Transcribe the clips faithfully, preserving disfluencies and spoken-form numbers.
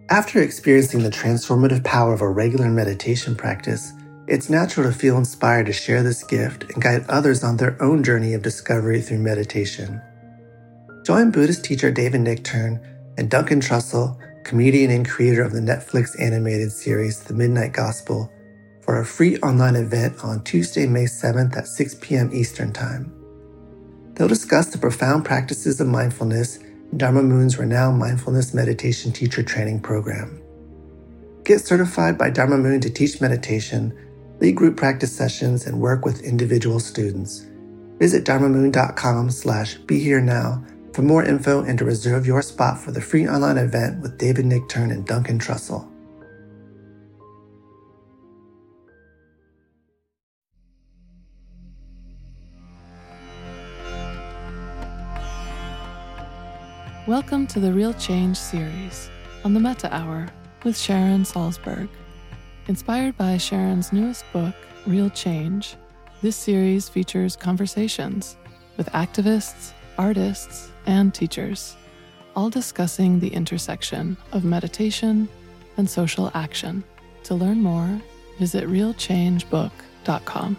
After experiencing the transformative power of a regular meditation practice, it's natural to feel inspired to share this gift and guide others on their own journey of discovery through meditation. Join Buddhist teacher David Nichtern and Duncan Trussell, comedian and creator of the Netflix animated series The Midnight Gospel, for a free online event on Tuesday, May seventh at six p.m. Eastern Time. They'll discuss the profound practices of mindfulness in Dharma Moon's renowned mindfulness meditation teacher training program. Get certified by Dharma Moon to teach meditation, lead group practice sessions, and work with individual students. Visit dharmamoon.com slash be here now for more info and to reserve your spot for the free online event with David Nichtern and Duncan Trussell. Welcome to the Real Change series on the Metta Hour with Sharon Salzberg. Inspired by Sharon's newest book, Real Change, this series features conversations with activists, artists, and teachers, all discussing the intersection of meditation and social action. To learn more, visit real change book dot com.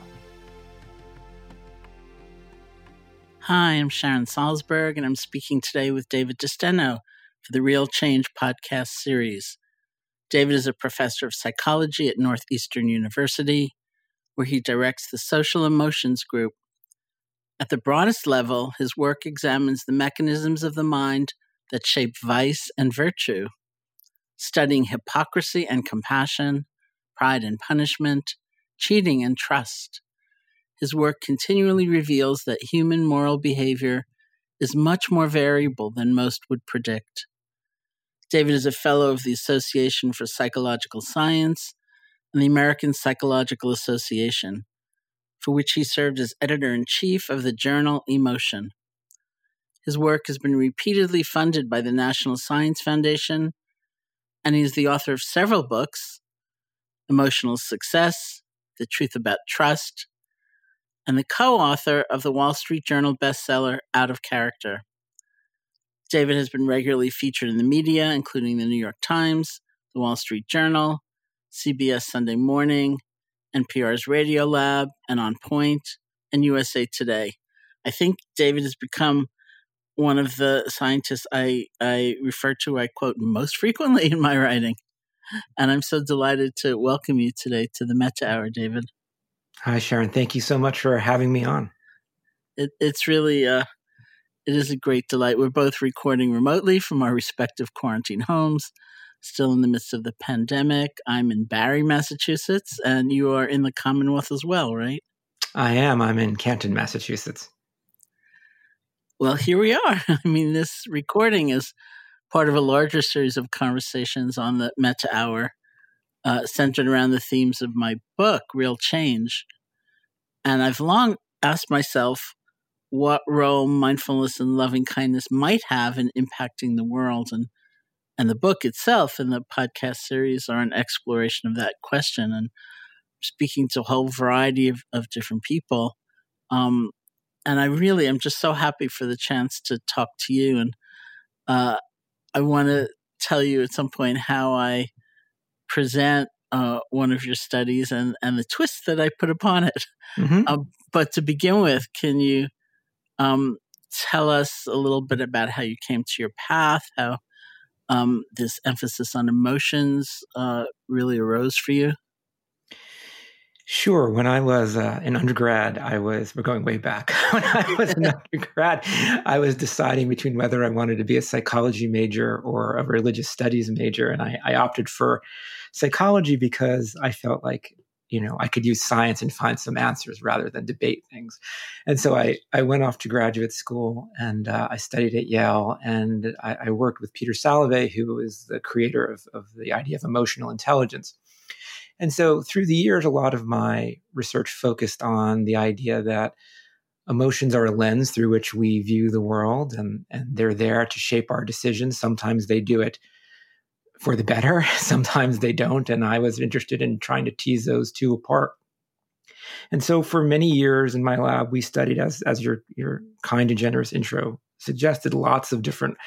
Hi, I'm Sharon Salzberg, and I'm speaking today with David DeSteno for the Real Change podcast series. David is a professor of psychology at Northeastern University, where he directs the Social Emotions Group. At the broadest level, his work examines the mechanisms of the mind that shape vice and virtue, studying hypocrisy and compassion, pride and punishment, cheating and trust. His work continually reveals that human moral behavior is much more variable than most would predict. David is a fellow of the Association for Psychological Science and the American Psychological Association, for which he served as editor-in-chief of the journal Emotion. His work has been repeatedly funded by the National Science Foundation, and he is the author of several books, Emotional Success, The Truth About Trust, and the co-author of the Wall Street Journal bestseller, Out of Character. David has been regularly featured in the media, including the New York Times, the Wall Street Journal, C B S Sunday Morning, N P R's Radio Lab, and On Point, and U S A Today. I think David has become one of the scientists I, I refer to, I quote, most frequently in my writing. And I'm so delighted to welcome you today to the Metta Hour, David. Hi, Sharon. Thank you so much for having me on. It, it's really, uh, it is a great delight. We're both recording remotely from our respective quarantine homes, still in the midst of the pandemic. I'm in Barre, Massachusetts, and you are in the Commonwealth as well, right? I am. I'm in Canton, Massachusetts. Well, here we are. I mean, this recording is part of a larger series of conversations on the Metta Hour, uh, centered around the themes of my book, Real Change. And I've long asked myself what role mindfulness and loving kindness might have in impacting the world. And, and the book itself and the podcast series are an exploration of that question. And speaking to a whole variety of, of different people. Um, and I really am just so happy for the chance to talk to you. And uh, I want to tell you at some point how I present uh, one of your studies and, and the twist that I put upon it. Mm-hmm. Uh, but to begin with, can you um, tell us a little bit about how you came to your path, how um, this emphasis on emotions uh, really arose for you? Sure. When I was uh, an undergrad, I was, we're going way back. When I was an undergrad, I was deciding between whether I wanted to be a psychology major or a religious studies major. And I, I opted for psychology because I felt like, you know, I could use science and find some answers rather than debate things. And so I, I went off to graduate school and uh, I studied at Yale, and I, I worked with Peter Salovey, who is the creator of, of the idea of emotional intelligence. And so through the years, a lot of my research focused on the idea that emotions are a lens through which we view the world, and, and they're there to shape our decisions. Sometimes they do it for the better, sometimes they don't. And I was interested in trying to tease those two apart. And so for many years in my lab, we studied, as, as your, your kind and generous intro suggested, lots of different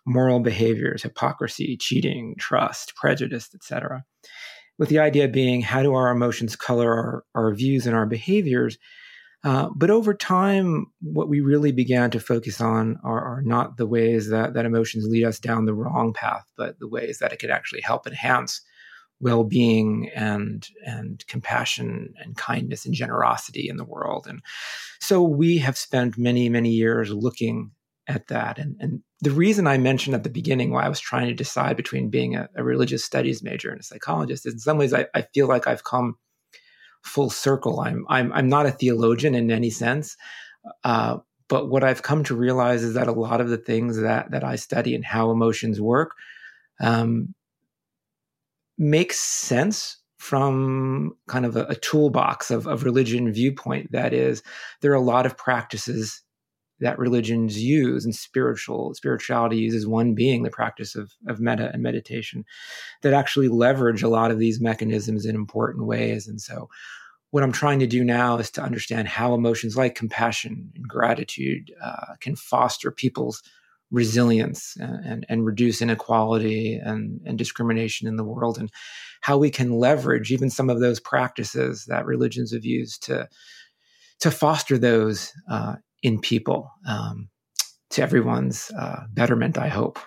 moral behaviors, hypocrisy, cheating, trust, prejudice, et cetera. With the idea being, how do our emotions color our, our views and our behaviors? Uh, but over time, what we really began to focus on are, are not the ways that, that emotions lead us down the wrong path, but the ways that it could actually help enhance well-being and and compassion and kindness and generosity in the world. And so we have spent many, many years looking at that. And, and the reason I mentioned at the beginning why I was trying to decide between being a, a religious studies major and a psychologist is in some ways I, I feel like I've come full circle. I'm I'm I'm not a theologian in any sense, uh, but what I've come to realize is that a lot of the things that that I study and how emotions work um, makes sense from kind of a, a toolbox of, of religion viewpoint. That is, there are a lot of practices that religions use, and spiritual spirituality uses, one being the practice of, of metta and meditation, that actually leverage a lot of these mechanisms in important ways. And so what I'm trying to do now is to understand how emotions like compassion and gratitude uh, can foster people's resilience and, and, and reduce inequality and, and discrimination in the world, and how we can leverage even some of those practices that religions have used to, to foster those uh, in people, um, to everyone's uh, betterment, I hope.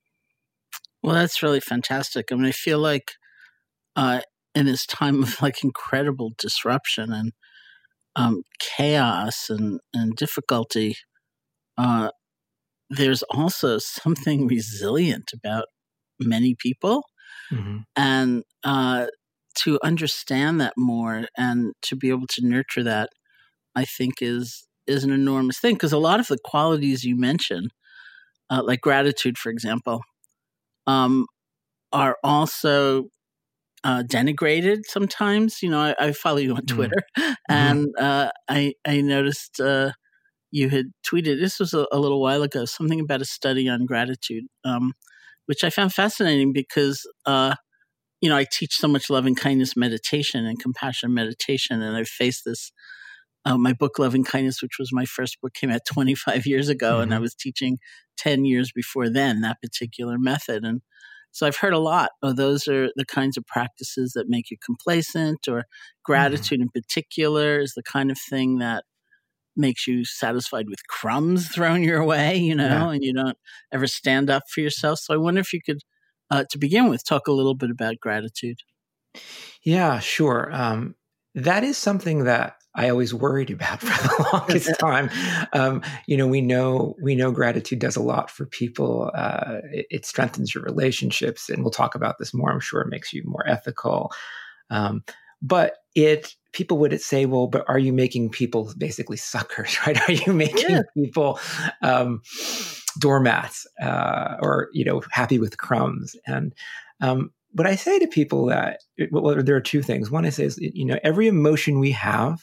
Well, that's really fantastic. I mean, I feel like uh, in this time of like incredible disruption and um, chaos and, and difficulty, uh, there's also something resilient about many people. Mm-hmm. And uh, to understand that more and to be able to nurture that, I think is is an enormous thing. Because a lot of the qualities you mentioned, uh, like gratitude, for example, um, are also uh, denigrated sometimes. You know, I, I follow you on Twitter, mm-hmm. and uh, I I noticed uh, you had tweeted, this was a, a little while ago, something about a study on gratitude, um, which I found fascinating because, uh, you know, I teach so much loving kindness meditation and compassion meditation, and I've faced this. Uh, my book, Loving Kindness, which was my first book, came out twenty-five years ago, mm-hmm. and I was teaching ten years before then that particular method. And so I've heard a lot, oh, those are the kinds of practices that make you complacent, or gratitude mm-hmm. in particular is the kind of thing that makes you satisfied with crumbs thrown your way, you know, yeah. and you don't ever stand up for yourself. So I wonder if you could, uh, to begin with, talk a little bit about gratitude. Yeah, sure. Um, that is something that I always worried about for the longest time. Um, you know, we know we know gratitude does a lot for people. Uh, it, it strengthens your relationships, and we'll talk about this more. I'm sure it makes you more ethical. Um, but it people would say, well, but are you making people basically suckers, right? Are you making yeah. people um, doormats, uh, or you know, happy with crumbs? And um, but I say to people that well, there are two things. One is, is you know, every emotion we have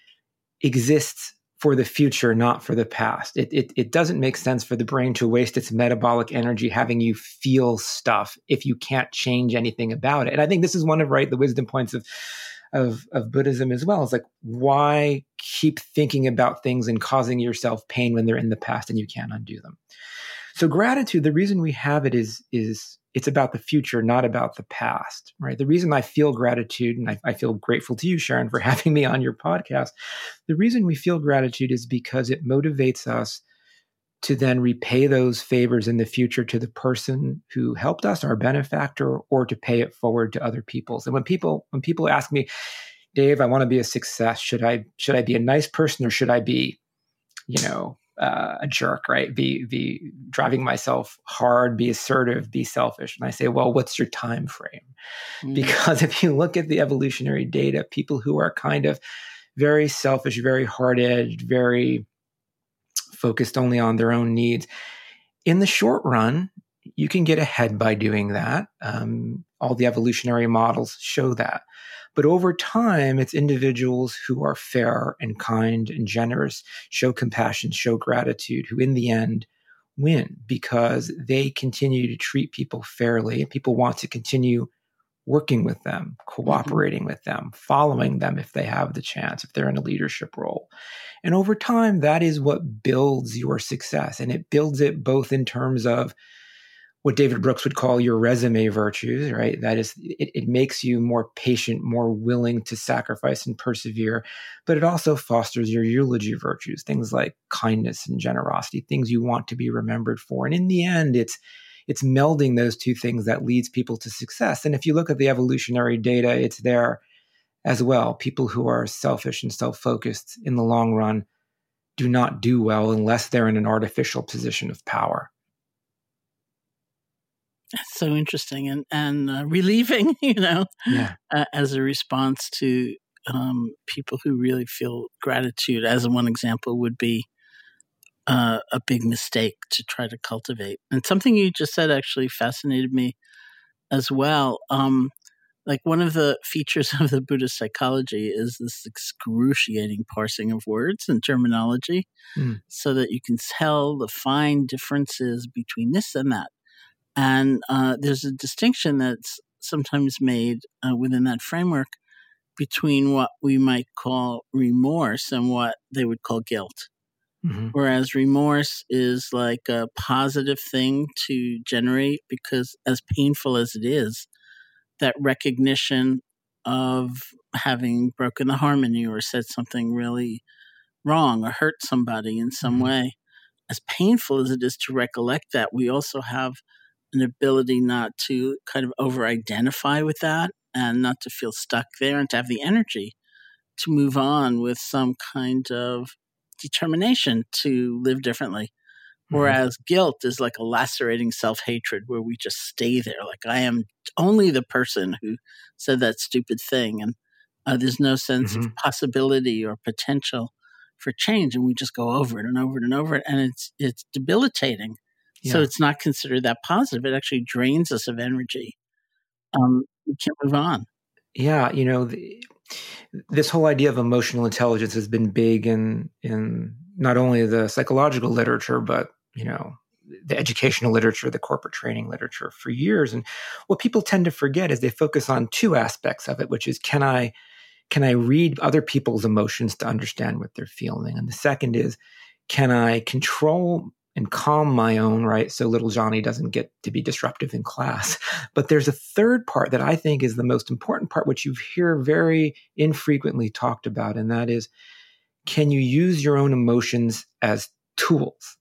exists for the future, not for the past. It, it it doesn't make sense for the brain to waste its metabolic energy having you feel stuff if you can't change anything about it. And I think this is one of right the wisdom points of of of Buddhism as well. It's like, why keep thinking about things and causing yourself pain when they're in the past and you can't undo them? So gratitude, the reason we have it is is it's about the future, not about the past, right? The reason I feel gratitude, and I, I feel grateful to you, Sharon, for having me on your podcast. The reason we feel gratitude is because it motivates us to then repay those favors in the future to the person who helped us, our benefactor, or to pay it forward to other people. And when people when people ask me, Dave, I want to be a success, should I should I be a nice person or should I be, you know, Uh, a jerk, right? Be be driving myself hard, be assertive, be selfish. And I say, well, what's your time frame? Mm. Because if you look at the evolutionary data, people who are kind of very selfish, very hard-edged, very focused only on their own needs, in the short run, you can get ahead by doing that. Um, all the evolutionary models show that. But over time, it's individuals who are fair and kind and generous, show compassion, show gratitude, who in the end win because they continue to treat people fairly. People want to continue working with them, cooperating mm-hmm. with them, following them if they have the chance, if they're in a leadership role. And over time, that is what builds your success. And it builds it both in terms of what David Brooks would call your resume virtues, right? That is, it, it makes you more patient, more willing to sacrifice and persevere, but it also fosters your eulogy virtues, things like kindness and generosity, things you want to be remembered for. And in the end, it's it's melding those two things that leads people to success. And if you look at the evolutionary data, it's there as well. People who are selfish and self-focused in the long run do not do well unless they're in an artificial position of power. That's so interesting and and uh, relieving, you know, yeah. uh, as a response to um, people who really feel gratitude. As one example would be uh, a big mistake to try to cultivate. And something you just said actually fascinated me as well. Um, like one of the features of the Buddhist psychology is this excruciating parsing of words and terminology, mm. so that you can tell the fine differences between this and that. And uh, there's a distinction that's sometimes made uh, within that framework between what we might call remorse and what they would call guilt. Mm-hmm. Whereas remorse is like a positive thing to generate because as painful as it is, that recognition of having broken the harmony or said something really wrong or hurt somebody in some mm-hmm. way, as painful as it is to recollect that, we also have an ability not to kind of over-identify with that and not to feel stuck there and to have the energy to move on with some kind of determination to live differently. Mm-hmm. Whereas guilt is like a lacerating self-hatred where we just stay there. Like, I am only the person who said that stupid thing. And uh, there's no sense mm-hmm. of possibility or potential for change. And we just go over it and over it and over it. And it's it's debilitating. Yeah. So it's not considered that positive. It actually drains us of energy. Um, we can't move on. Yeah, you know, the, this whole idea of emotional intelligence has been big in in not only the psychological literature, but, you know, the educational literature, the corporate training literature for years. And what people tend to forget is they focus on two aspects of it, which is can I can I read other people's emotions to understand what they're feeling? And the second is, can I control and calm my own, right? So little Johnny doesn't get to be disruptive in class. But there's a third part that I think is the most important part, which you hear very infrequently talked about. And that is, can you use your own emotions as tools?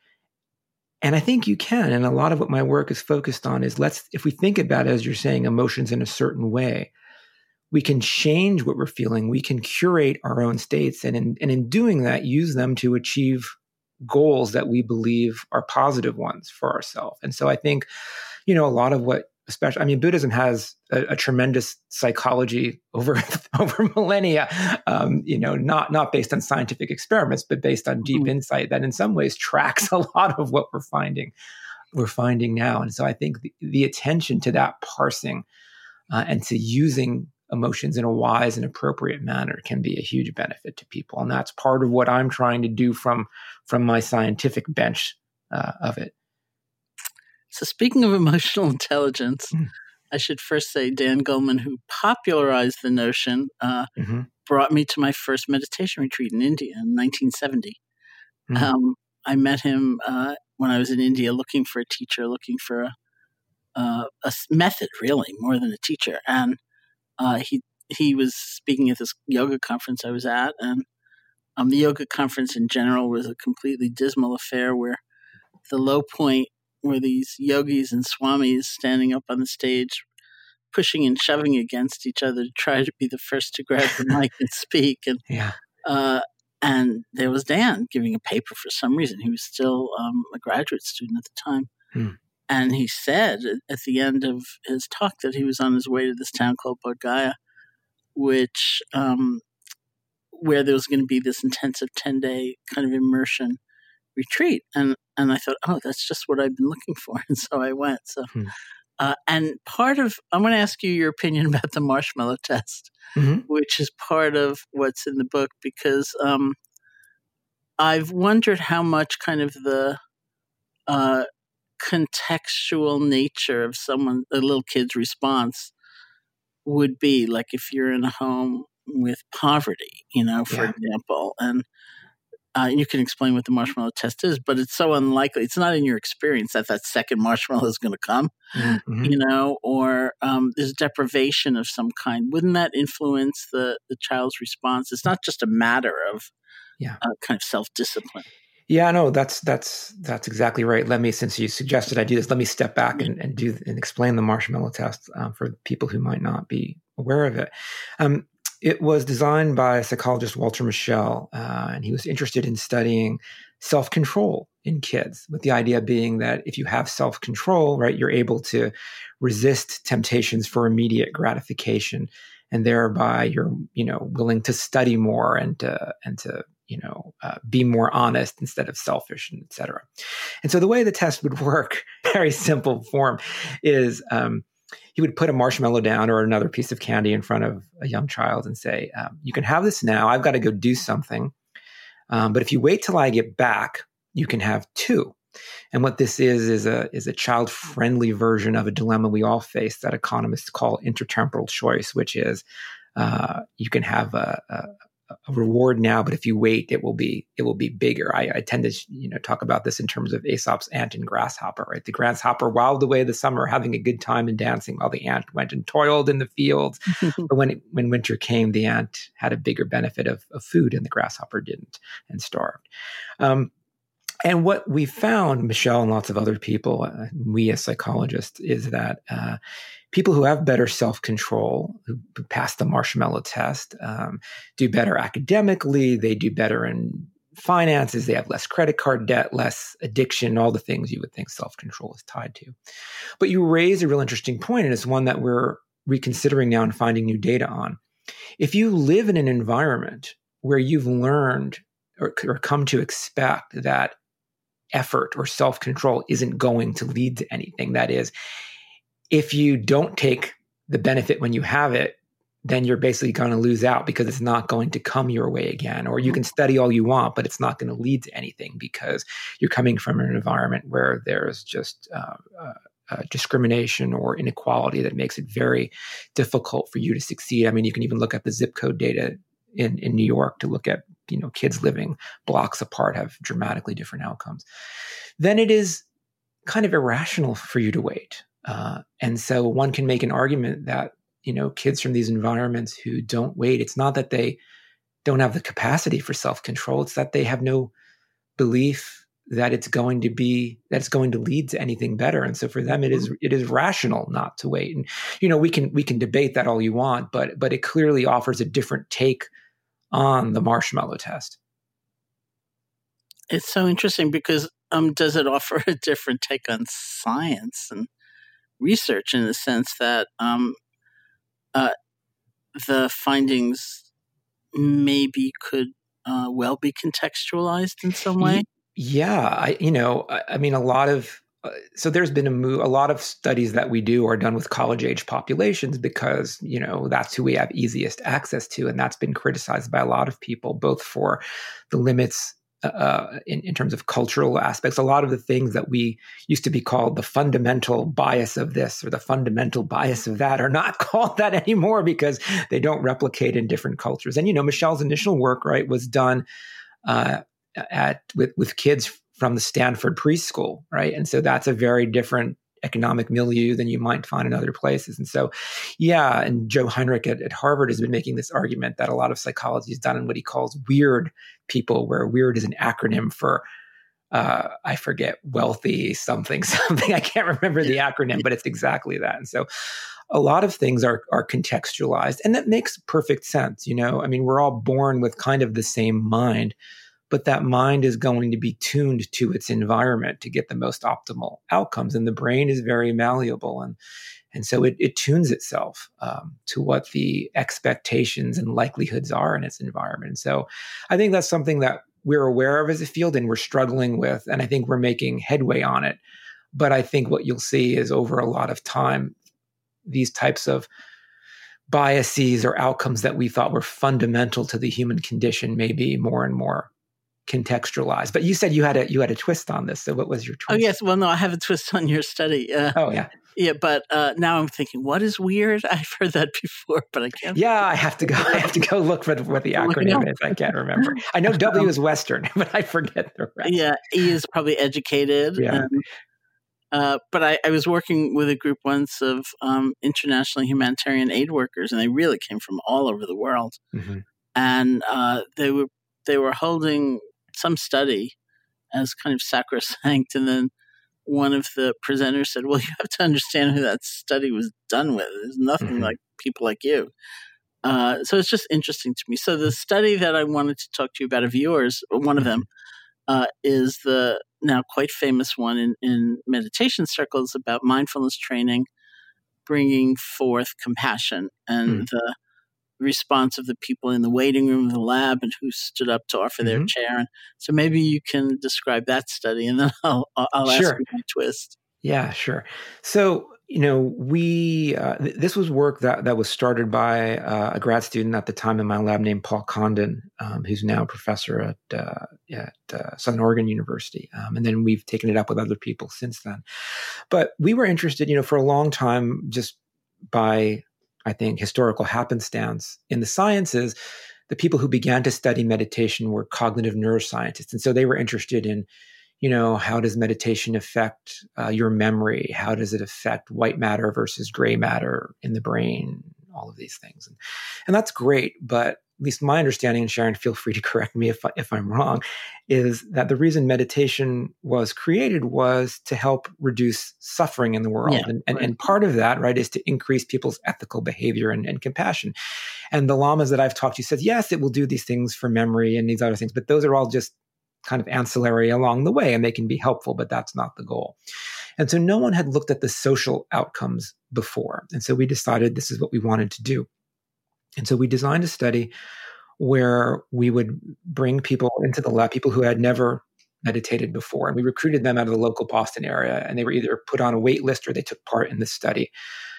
And I think you can. And a lot of what my work is focused on is let's, if we think about it, as you're saying, emotions in a certain way, we can change what we're feeling. We can curate our own states. And in, and in doing that, use them to achieve goals that we believe are positive ones for ourselves. And so I think, you know, a lot of what, especially, I mean, Buddhism has a, a tremendous psychology over over millennia, um, you know, not not based on scientific experiments, but based on deep mm-hmm. insight that in some ways tracks a lot of what we're finding, we're finding now. And so I think the, the attention to that parsing uh, and to using emotions in a wise and appropriate manner can be a huge benefit to people. And that's part of what I'm trying to do from, from my scientific bench uh, of it. So speaking of emotional intelligence, mm. I should first say Dan Goleman, who popularized the notion, uh, mm-hmm. brought me to my first meditation retreat in India in nineteen seventy. Mm. Um, I met him uh, when I was in India looking for a teacher, looking for a, uh, a method, really, more than a teacher. And Uh, he he was speaking at this yoga conference I was at, and um, the yoga conference in general was a completely dismal affair where the low point were these yogis and swamis standing up on the stage, pushing and shoving against each other to try to be the first to grab the mic and speak. And yeah. uh, and there was Dan giving a paper for some reason. He was still um, a graduate student at the time. Hmm. And he said at the end of his talk that he was on his way to this town called Bodh Gaya, which um, where there was going to be this intensive ten-day kind of immersion retreat. And and I thought, oh, that's just what I've been looking for. And so I went. So, hmm. uh, and part of, I'm going to ask you your opinion about the marshmallow test, mm-hmm. which is part of what's in the book, because um, I've wondered how much kind of the uh, contextual nature of someone, a little kid's response would be, like if you're in a home with poverty, you know, for yeah. example. And Uh, you can explain what the marshmallow test is, but it's so unlikely. It's not in your experience that that second marshmallow is going to come, mm-hmm. you know, or um, there's deprivation of some kind. Wouldn't that influence the, the child's response? It's not just a matter of yeah. uh, kind of self-discipline. Yeah, no, that's that's that's exactly right. Let me, since you suggested I do this, let me step back and, and do and explain the marshmallow test um, for people who might not be aware of it. Um, it was designed by psychologist Walter Mischel, uh, and he was interested in studying self-control in kids, with the idea being that if you have self-control, right, you're able to resist temptations for immediate gratification, and thereby you're, you know, willing to study more and to, and to you know, uh, be more honest instead of selfish, and et cetera. And so the way the test would work, very simple form, is um, he would put a marshmallow down or another piece of candy in front of a young child and say, um, you can have this now. I've got to go do something. Um, but if you wait till I get back, you can have two. And what this is, is a, is a child-friendly version of a dilemma we all face that economists call intertemporal choice, which is uh, you can have a, a a reward now, but if you wait, it will be it will be bigger. I, I tend to you know talk about this in terms of Aesop's ant and grasshopper. Right, the grasshopper whiled away the summer, having a good time and dancing, while the ant went and toiled in the fields. But when it, when winter came, the ant had a bigger benefit of, of food, and the grasshopper didn't, and starved. Um, and what we found, Mischel and lots of other people, uh, we as psychologists, is that uh, people who have better self-control, who pass the marshmallow test, um, do better academically, they do better in finances, they have less credit card debt, less addiction, all the things you would think self-control is tied to. But you raise a real interesting point, and it's one that we're reconsidering now and finding new data on. If you live in an environment where you've learned or, or come to expect that effort or self-control isn't going to lead to anything, that is, if you don't take the benefit when you have it, then you're basically going to lose out because it's not going to come your way again. Or you can study all you want, but it's not going to lead to anything because you're coming from an environment where there's just uh, uh, uh, discrimination or inequality that makes it very difficult for you to succeed. I mean, you can even look at the zip code data in, in New York to look at, you know, kids living blocks apart have dramatically different outcomes. Then it is kind of irrational for you to wait. Uh, and so one can make an argument that, you know, kids from these environments who don't wait, it's not that they don't have the capacity for self-control, it's that they have no belief that it's going to be, that it's going to lead to anything better. And so for them, it is, it is rational not to wait. And, you know, we can, we can debate that all you want, but, but it clearly offers a different take on the marshmallow test. It's so interesting because um, does it offer a different take on science and research in the sense that um, uh, the findings maybe could uh, well be contextualized in some way? Yeah, I, you know, I, I mean, a lot of, uh, so there's been a move, a lot of studies that we do are done with college age populations because, you know, that's who we have easiest access to. And that's been criticized by a lot of people, both for the limits Uh, in, in terms of cultural aspects. A lot of the things that we used to be called the fundamental bias of this or the fundamental bias of that are not called that anymore because they don't replicate in different cultures. And, you know, Mischel's initial work, right, was done uh, at with, with kids from the Stanford preschool, right? And so that's a very different economic milieu than you might find in other places. And so, yeah, and Joe Heinrich at, at Harvard has been making this argument that a lot of psychology is done in what he calls weird people, where weird is an acronym for, uh, I forget, wealthy something, something. I can't remember the acronym, but it's exactly that. And so a lot of things are, are contextualized, and that makes perfect sense. You know, I mean, we're all born with kind of the same mind, but that mind is going to be tuned to its environment to get the most optimal outcomes. And the brain is very malleable. And, and so it, it tunes itself um, to what the expectations and likelihoods are in its environment. And so I think that's something that we're aware of as a field and we're struggling with. And I think we're making headway on it. But I think what you'll see is over a lot of time, these types of biases or outcomes that we thought were fundamental to the human condition may be more and more contextualize. But you said you had a you had a twist on this. So what was your twist? Oh, yes. Well, no, I have a twist on your study. Uh, oh, yeah. Yeah, but uh, now I'm thinking, what is weird? I've heard that before, but I can't. Yeah, I have to go. I have to go look for the, what the acronym is. I can't remember. I know W is Western, but I forget the rest. Yeah, E is probably educated. Yeah. And, uh, but I, I was working with a group once of um, international humanitarian aid workers, and they really came from all over the world. Mm-hmm. And uh, they were they were holding some study as kind of sacrosanct, and then one of the presenters said, well, you have to understand who that study was done with. There's nothing mm-hmm. like people like you. Uh, so it's just interesting to me. So the study that I wanted to talk to you about of yours, one of them, uh, is the now quite famous one in, in meditation circles about mindfulness training, bringing forth compassion and mm-hmm. the response of the people in the waiting room of the lab and who stood up to offer their mm-hmm. chair. And so maybe you can describe that study, and then I'll, I'll sure. ask you my twist. Yeah, sure. So, you know, we, uh, th- this was work that, that was started by uh, a grad student at the time in my lab named Paul Condon, um, who's now a professor at, uh, at uh, Southern Oregon University. Um, and then we've taken it up with other people since then. But we were interested, you know, for a long time, just by I think, historical happenstance in the sciences, the people who began to study meditation were cognitive neuroscientists. And so they were interested in, you know, how does meditation affect uh, your memory? How does it affect white matter versus gray matter in the brain? All of these things. And, and that's great. But at least my understanding, and Sharon, feel free to correct me if, if I'm wrong, is that the reason meditation was created was to help reduce suffering in the world. Yeah, and, and, right. and part of that, right, is to increase people's ethical behavior and, and compassion. And the lamas that I've talked to said, yes, it will do these things for memory and these other things, but those are all just kind of ancillary along the way, and they can be helpful, but that's not the goal. And so no one had looked at the social outcomes before. And so we decided this is what we wanted to do. And so we designed a study where we would bring people into the lab, people who had never meditated before. And we recruited them out of the local Boston area, and they were either put on a wait list or they took part in the study.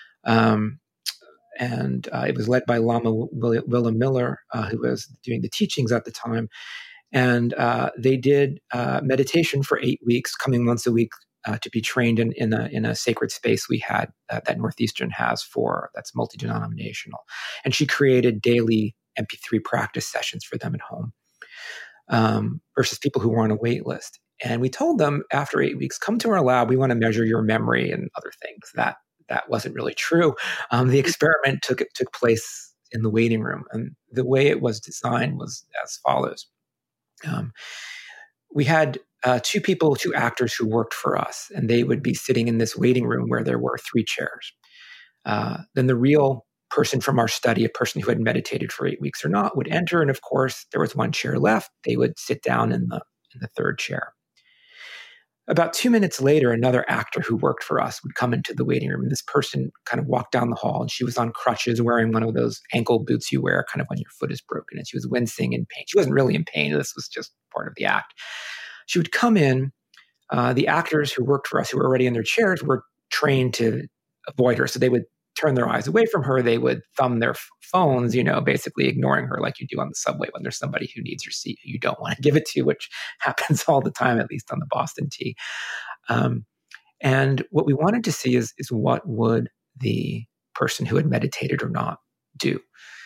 Um, and uh, it was led by Lama Will- Willa Miller, uh, who was doing the teachings at the time. And uh, they did uh, meditation for eight weeks, coming once a week uh, to be trained in, in, a, in a sacred space we had uh, that Northeastern has for, that's multi-denominational. And she created daily M P three practice sessions for them at home um, versus people who were on a wait list. And we told them after eight weeks, come to our lab, we want to measure your memory and other things. That that wasn't really true. Um, the experiment took took place in the waiting room. And the way it was designed was as follows. Um, we had uh, two people, two actors who worked for us, and they would be sitting in this waiting room where there were three chairs. Uh, then the real person from our study, a person who had meditated for eight weeks or not, would enter. And of course, there was one chair left. They would sit down in the in the third chair. About two minutes later, another actor who worked for us would come into the waiting room. And this person kind of walked down the hall, and she was on crutches, wearing one of those ankle boots you wear kind of when your foot is broken. And she was wincing in pain. She wasn't really in pain. This was just part of the act. She would come in. Uh, the actors who worked for us, who were already in their chairs, were trained to avoid her. So they would turn their eyes away from her. They would thumb their f- phones, you know, basically ignoring her like you do on the subway when there's somebody who needs your seat who you don't want to give it to, which happens all the time, at least on the Boston T. Um, and what we wanted to see is, is what would the person who had meditated or not do?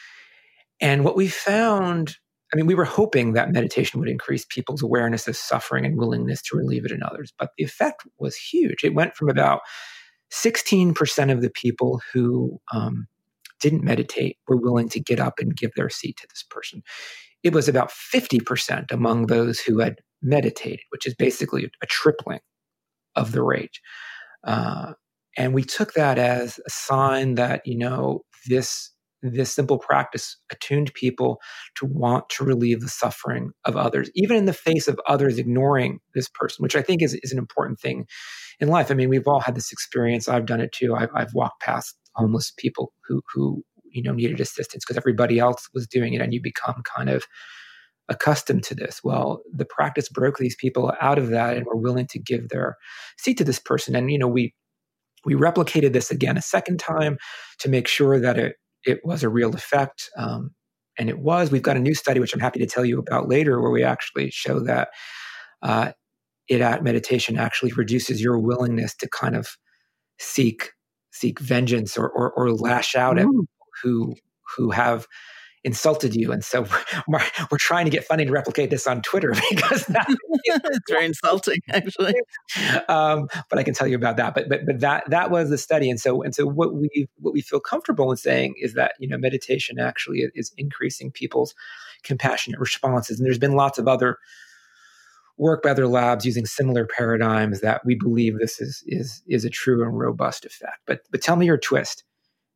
And what we found, I mean, we were hoping that meditation would increase people's awareness of suffering and willingness to relieve it in others, but the effect was huge. It went from about sixteen percent of the people who um, didn't meditate were willing to get up and give their seat to this person. It was about fifty percent among those who had meditated, which is basically a tripling of the rate. Uh, and we took that as a sign that, you know, this this simple practice attuned people to want to relieve the suffering of others, even in the face of others ignoring this person, which I think is, is an important thing in life. I mean, we've all had this experience. I've done it too. I've, I've walked past homeless people who, who, you know, needed assistance because everybody else was doing it, and you become kind of accustomed to this. Well, the practice broke these people out of that and were willing to give their seat to this person. And, you know, we, we replicated this again a second time to make sure that it, it was a real effect. Um, and it was. We've got a new study, which I'm happy to tell you about later, where we actually show that uh, it at meditation actually reduces your willingness to kind of seek seek vengeance or or, or lash out at people who who have insulted you. And so we're, we're trying to get funding to replicate this on Twitter because that, it's very insulting, actually. Um, but I can tell you about that. But but but that that was the study. And so and so what we what we feel comfortable in saying is that, you know, meditation actually is increasing people's compassionate responses. And there's been lots of other work by other labs using similar paradigms that we believe this is is is a true and robust effect. But but tell me your twist.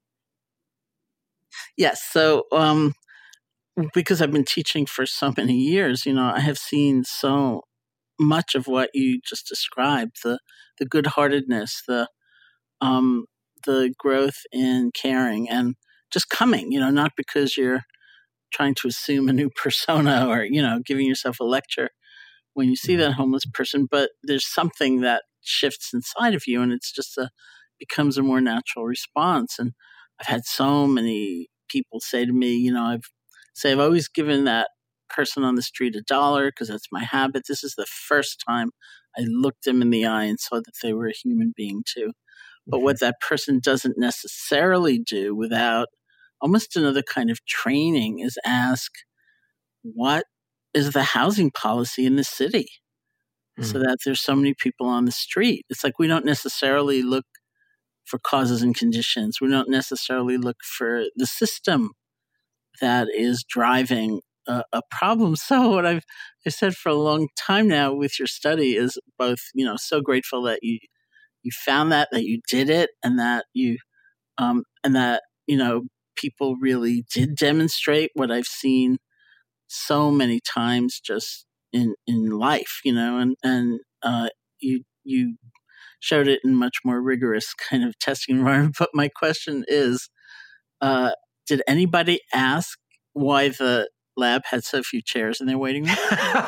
Yes. So, um, because I've been teaching for so many years, you know, I have seen so much of what you just described, the, the good-heartedness, the, um, the growth in caring and just coming, you know, not because you're trying to assume a new persona or, you know, giving yourself a lecture when you see that homeless person, but there's something that shifts inside of you and it's just a, becomes a more natural response. And I've had so many people say to me, you know, I've say I've always given that person on the street a dollar because that's my habit. This is the first time I looked them in the eye and saw that they were a human being too. But mm-hmm. what that person doesn't necessarily do without almost another kind of training is ask, what is the housing policy in the city? Mm-hmm. So that there's so many people on the street. It's like we don't necessarily look for causes and conditions. We don't necessarily look for the system that is driving a, a problem. So what I've, I've said for a long time now with your study is both, you know, so grateful that you you found that, that you did it, and that you, um, and that, you know, people really did demonstrate what I've seen so many times just in, in life, you know, and, and uh, you, you, showed it in much more rigorous kind of testing environment. But my question is, uh, did anybody ask why the lab had so few chairs in their waiting room?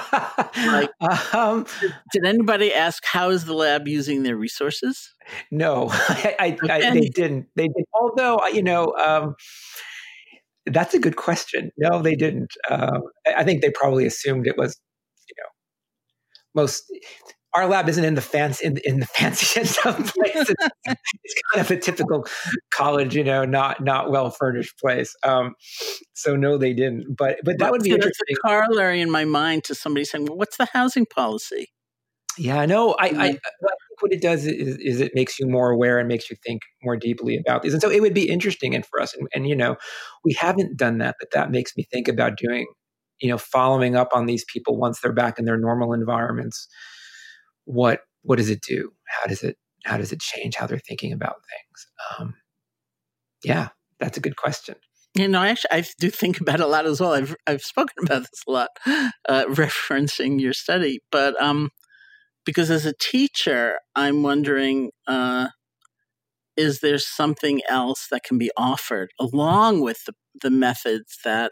like, um, did, did anybody ask how is the lab using their resources? No, I, I, okay. I, they didn't. They did. Although, you know, um, that's a good question. No, they didn't. Um, I think they probably assumed it was, you know, most. Our lab isn't in the fancy in, in the fanciest of places. It's kind of a typical college, you know, not not well furnished place. Um, so no, they didn't. But but that would be That's interesting. a corollary in my mind to somebody saying, "Well, what's the housing policy?" Yeah, no, I, I, I think what it does is, is it makes you more aware and makes you think more deeply about these. And so it would be interesting, and for us, and, and you know, we haven't done that, but that makes me think about doing, you know, following up on these people once they're back in their normal environments. What what does it do? How does it how does it change how they're thinking about things? Um, yeah, that's a good question. You know, actually, I do think about it a lot as well. I've I've spoken about this a lot, uh, referencing your study. But um, because as a teacher, I'm wondering, uh, is there something else that can be offered along with the, the methods that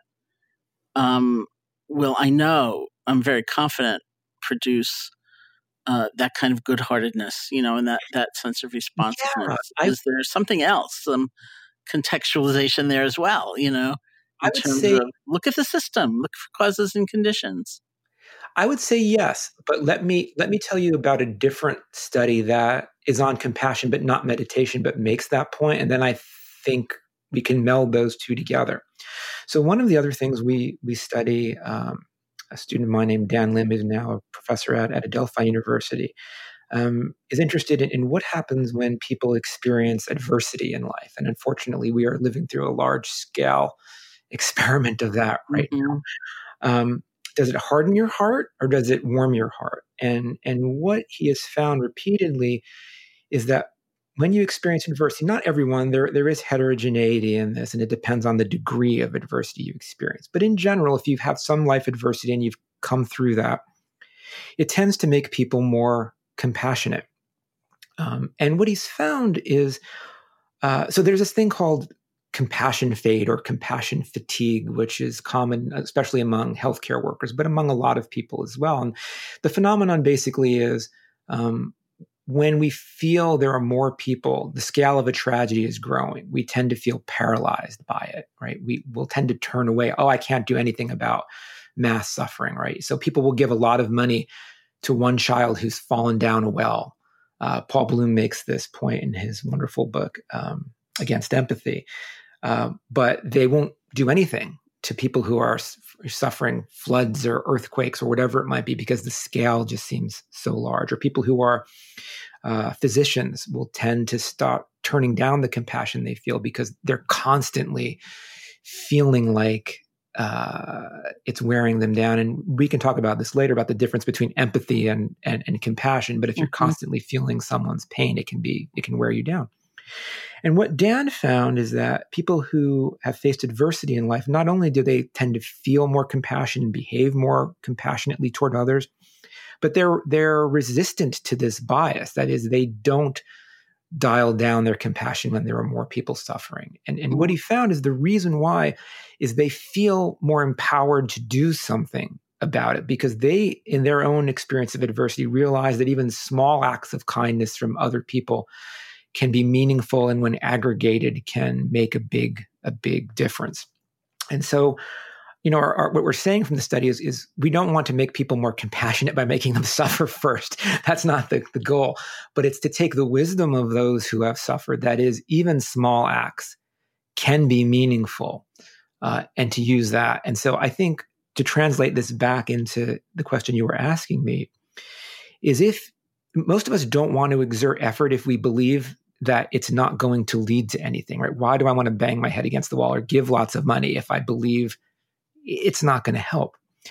um, will, I know, I'm very confident, produce Uh, that kind of good-heartedness, you know, and that, that sense of responsiveness. Yeah, I, is there something else, some contextualization there as well, you know, in I would terms say, of look at the system, look for causes and conditions? I would say yes, but let me let me tell you about a different study that is on compassion, but not meditation, but makes that point, and then I think we can meld those two together. So one of the other things we we study. Um, A student of mine named Dan Lim, is now a professor at, at Adelphi University, um, is interested in, in what happens when people experience adversity in life. And unfortunately, we are living through a large-scale experiment of that right mm-hmm. now. Um, does it harden your heart or does it warm your heart? And, and what he has found repeatedly is that when you experience adversity, not everyone, there, there is heterogeneity in this, and it depends on the degree of adversity you experience. But in general, if you have some life adversity and you've come through that, it tends to make people more compassionate. Um, and what he's found is, uh, so there's this thing called compassion fade or compassion fatigue, which is common, especially among healthcare workers, but among a lot of people as well. And the phenomenon basically is, um, when we feel there are more people, the scale of a tragedy is growing. We tend to feel paralyzed by it, right? We will tend to turn away. Oh, I can't do anything about mass suffering, right? So people will give a lot of money to one child who's fallen down a well. Uh, Paul Bloom makes this point in his wonderful book, um, Against Empathy. Uh, but they won't do anything to people who are s- suffering floods or earthquakes or whatever it might be, because the scale just seems so large. Or people who are uh, physicians will tend to start turning down the compassion they feel because they're constantly feeling like uh, it's wearing them down. And we can talk about this later, about the difference between empathy and and, and compassion. But if you're mm-hmm. constantly feeling someone's pain, it can be it can wear you down. And what Dan found is that people who have faced adversity in life, not only do they tend to feel more compassion and behave more compassionately toward others, but they're they're resistant to this bias. That is, they don't dial down their compassion when there are more people suffering. And, and what he found is the reason why is they feel more empowered to do something about it, because they, in their own experience of adversity, realize that even small acts of kindness from other people can be meaningful, and when aggregated can make a big, a big difference. And so, you know, our, our, what we're saying from the study is, is we don't want to make people more compassionate by making them suffer first. That's not the, the goal, but it's to take the wisdom of those who have suffered. That is, even small acts can be meaningful, uh, and to use that. And so I think to translate this back into the question you were asking me is, if most of us don't want to exert effort if we believe that it's not going to lead to anything, right? Why do I want to bang my head against the wall or give lots of money if I believe it's not going to help?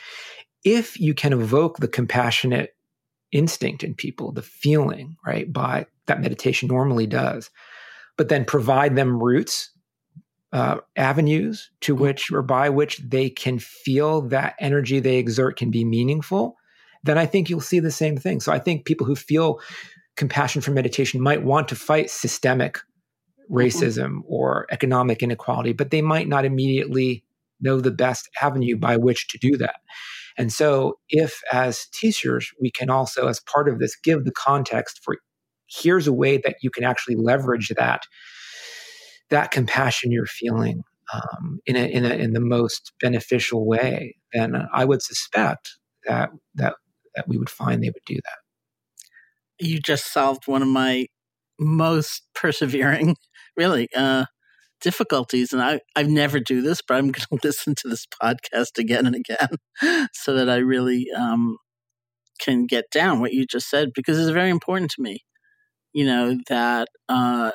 If you can evoke the compassionate instinct in people, the feeling, right, by that meditation normally does, but then provide them routes, uh, avenues to which or by which they can feel that energy they exert can be meaningful, then I think you'll see the same thing. So I think people who feel compassion for meditation might want to fight systemic racism mm-hmm. or economic inequality, but they might not immediately know the best avenue by which to do that. And so if, as teachers, we can also, as part of this, give the context for, here's a way that you can actually leverage that, that compassion you're feeling um, in, a, in, a, in the most beneficial way, then I would suspect that, that, that we would find they would do that. You just solved one of my most persevering, really, uh, difficulties. And I, I never do this, but I'm going to listen to this podcast again and again so that I really um, can get down what you just said, because it's very important to me, you know, that uh,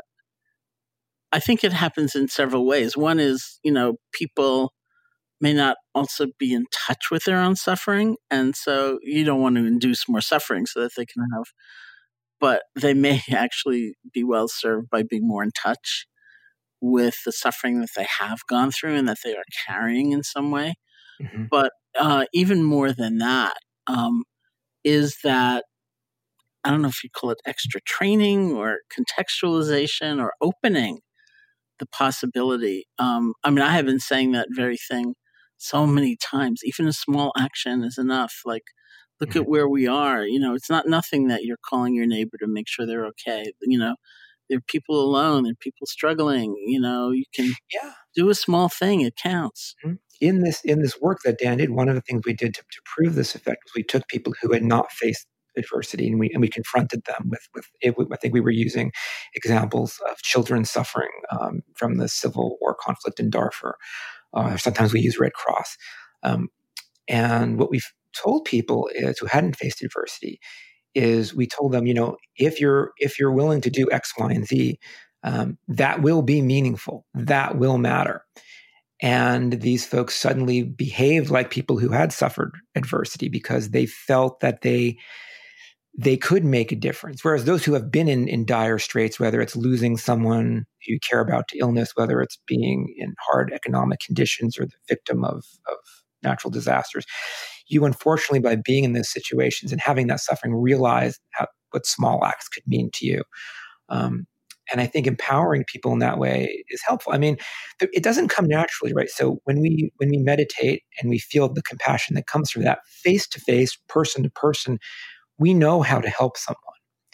I think it happens in several ways. One is, you know, people may not also be in touch with their own suffering. And so you don't want to induce more suffering so that they can have, but they may actually be well served by being more in touch with the suffering that they have gone through and that they are carrying in some way. Mm-hmm. But uh, even more than that um, is that, I don't know if you call it extra training or contextualization or opening the possibility. Um, I mean, I have been saying that very thing so many times. Even a small action is enough. Like, look mm-hmm. at where we are. You know, it's not nothing that you're calling your neighbor to make sure they're okay. You know, there are people alone. There are people struggling. You know, you can yeah. do a small thing. It counts. Mm-hmm. In this in this work that Dan did, one of the things we did to, to prove this effect was we took people who had not faced adversity and we and we confronted them with with it, I think we were using examples of children suffering um, from the civil war conflict in Darfur. Uh, sometimes we use Red Cross, um, and what we've told people is who hadn't faced adversity is we told them, you know, if you're if you're willing to do X, Y, and Z, um, that will be meaningful. That will matter. And these folks suddenly behaved like people who had suffered adversity because they felt that they they could make a difference. Whereas those who have been in, in dire straits, whether it's losing someone who you care about to illness, whether it's being in hard economic conditions or the victim of, of natural disasters, you unfortunately, by being in those situations and having that suffering, realize how, what small acts could mean to you. Um, and I think empowering people in that way is helpful. I mean, th- it doesn't come naturally, right? So when we when we meditate and we feel the compassion that comes from that face to face, person to person, we know how to help someone.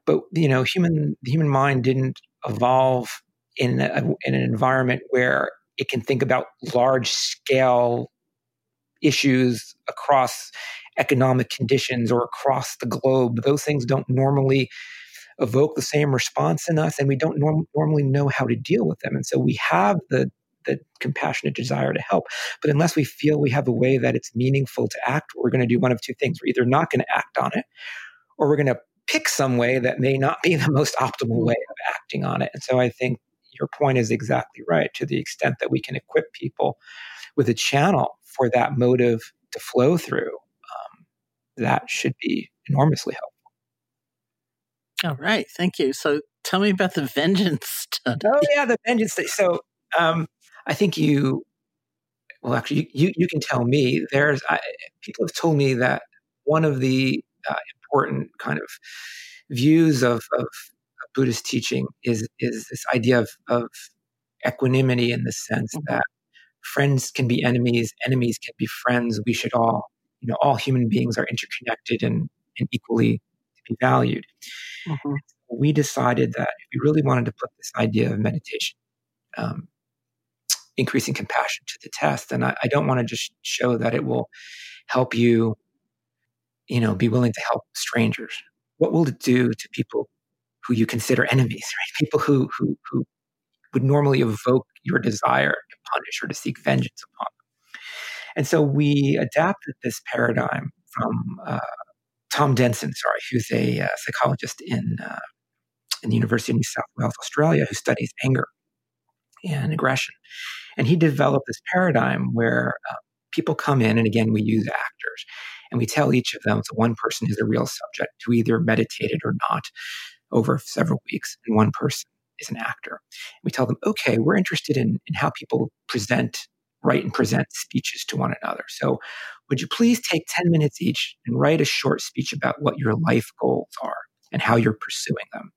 But, you know, human the human mind didn't evolve in a, in an environment where it can think about large scale issues across economic conditions or across the globe. Those things don't normally evoke the same response in us, and we don't norm- normally know how to deal with them. And so we have the the compassionate desire to help. But unless we feel we have a way that it's meaningful to act, we're going to do one of two things. We're either not going to act on it, or we're going to pick some way that may not be the most optimal way of acting on it. And so I think your point is exactly right. To the extent that we can equip people with a channel for that motive to flow through, um, that should be enormously helpful. All right. Thank you. So tell me about the vengeance study. Oh, yeah, the vengeance study. So um, I think you, well, actually, you, you can tell me. There's I, people have told me that one of the uh, important kind of views of, of Buddhist teaching is is this idea of, of equanimity, in the sense mm-hmm. that friends can be enemies, enemies can be friends. We should all, you know, all human beings are interconnected and, and equally to be valued. Mm-hmm. We decided that if we really wanted to put this idea of meditation, um, increasing compassion, to the test, and I, I don't want to just show that it will help you, you know, be willing to help strangers. What will it do to people who you consider enemies, right? People who who who would normally evoke your desire to punish or to seek vengeance upon them. And so we adapted this paradigm from uh, Tom Denson, sorry, who's a uh, psychologist in uh, in the University of New South Wales, Australia, who studies anger and aggression. And he developed this paradigm where uh, people come in, and again, we use actors, and we tell each of them, so one person is a real subject who either meditated or not over several weeks, and one person is an actor. We tell them, okay, we're interested in, in how people present, write and present speeches to one another. So would you please take ten minutes each and write a short speech about what your life goals are and how you're pursuing them?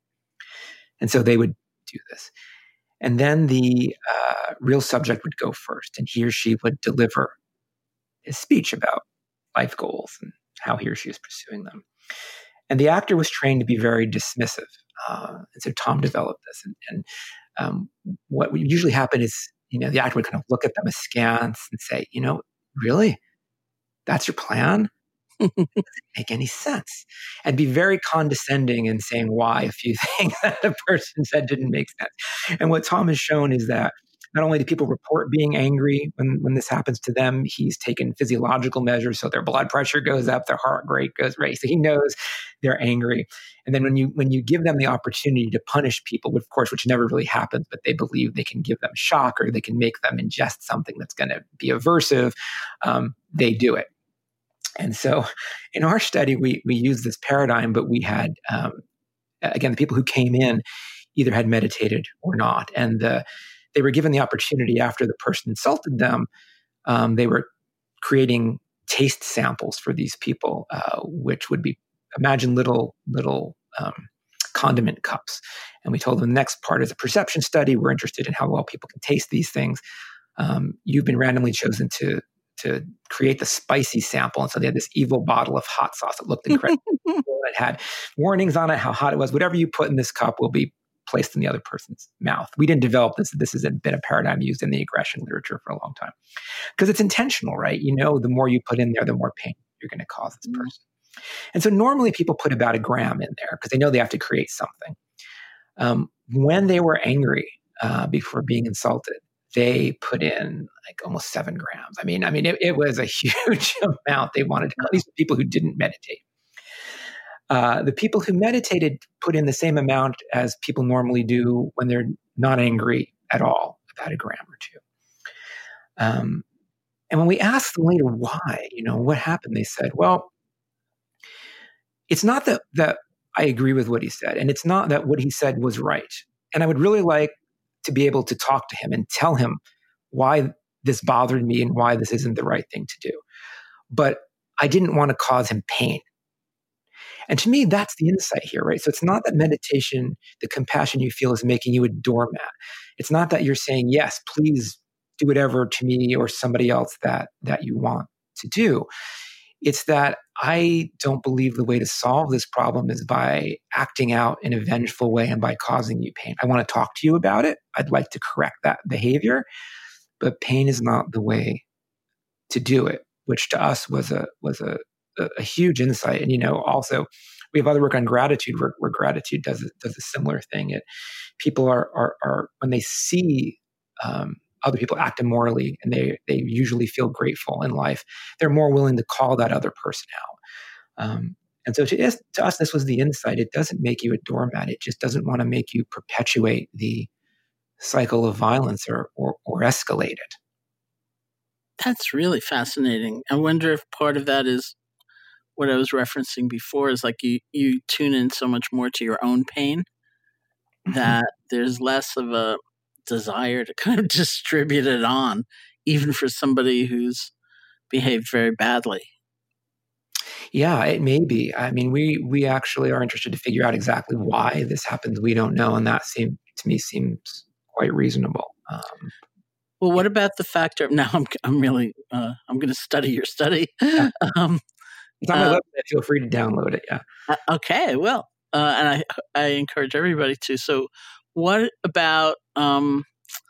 And so they would do this. And then the uh, real subject would go first, and he or she would deliver his speech about life goals and how he or she is pursuing them. And the actor was trained to be very dismissive. Uh, and so Tom developed this. And, and um, what would usually happen is, you know, the actor would kind of look at them askance and say, you know, really? That's your plan? It doesn't make any sense. And be very condescending in saying why a few things that the person said didn't make sense. And what Tom has shown is that not only do people report being angry when, when this happens to them, he's taken physiological measures. So their blood pressure goes up, their heart rate goes right. So he knows they're angry. And then when you when you give them the opportunity to punish people, of course, which never really happens, but they believe they can give them shock or they can make them ingest something that's going to be aversive, um, they do it. And so in our study, we we used this paradigm, but we had, um, again, the people who came in either had meditated or not. And the they were given the opportunity after the person insulted them. Um, they were creating taste samples for these people, uh, which would be, imagine little, little um, condiment cups. And we told them the next part is a perception study. We're interested in how well people can taste these things. Um, you've been randomly chosen to to create the spicy sample. And so they had this evil bottle of hot sauce that looked incredible. It had warnings on it, how hot it was. Whatever you put in this cup will be placed in the other person's mouth. We didn't develop this. This has been a paradigm used in the aggression literature for a long time. Because it's intentional, right? You know, the more you put in there, the more pain you're going to cause this person. Mm-hmm. And so normally people put about a gram in there because they know they have to create something. Um, when they were angry uh, before being insulted, they put in like almost seven grams. I mean, I mean, it, it was a huge amount they wanted to cut. These are people who didn't meditate. Uh, the people who meditated put in the same amount as people normally do when they're not angry at all, about a gram or two. Um, and when we asked them later why, you know, what happened, they said, well, it's not that, that I agree with what he said, and it's not that what he said was right. And I would really like to be able to talk to him and tell him why this bothered me and why this isn't the right thing to do. But I didn't want to cause him pain. And to me, that's the insight here, right? So it's not that meditation, the compassion you feel is making you a doormat. It's not that you're saying, yes, please do whatever to me or somebody else that, that you want to do. It's that I don't believe the way to solve this problem is by acting out in a vengeful way and by causing you pain. I want to talk to you about it. I'd like to correct that behavior, but pain is not the way to do it, which to us was a was a, a, a huge insight. And, you know, also we have other work on gratitude where, where gratitude does a, does a similar thing. It people are are, are when they see um, other people act immorally and they they usually feel grateful in life, they're more willing to call that other person out. Um, and so to us, to us, this was the insight. It doesn't make you a doormat. It just doesn't want to make you perpetuate the cycle of violence or or, or escalate it. That's really fascinating. I wonder if part of that is what I was referencing before is like you, you tune in so much more to your own pain mm-hmm. that there's less of a desire to kind of distribute it on, even for somebody who's behaved very badly. Yeah, it may be. I mean, we we actually are interested to figure out exactly why this happens. We don't know, and that seems to me seems quite reasonable. Um, well, what about the factor? Now, I'm I'm really uh, I'm going to study your study. Yeah. um, it's on my uh, website. Feel free to download it. Yeah. Uh, okay. Well, uh, and I I encourage everybody to. So, what about um,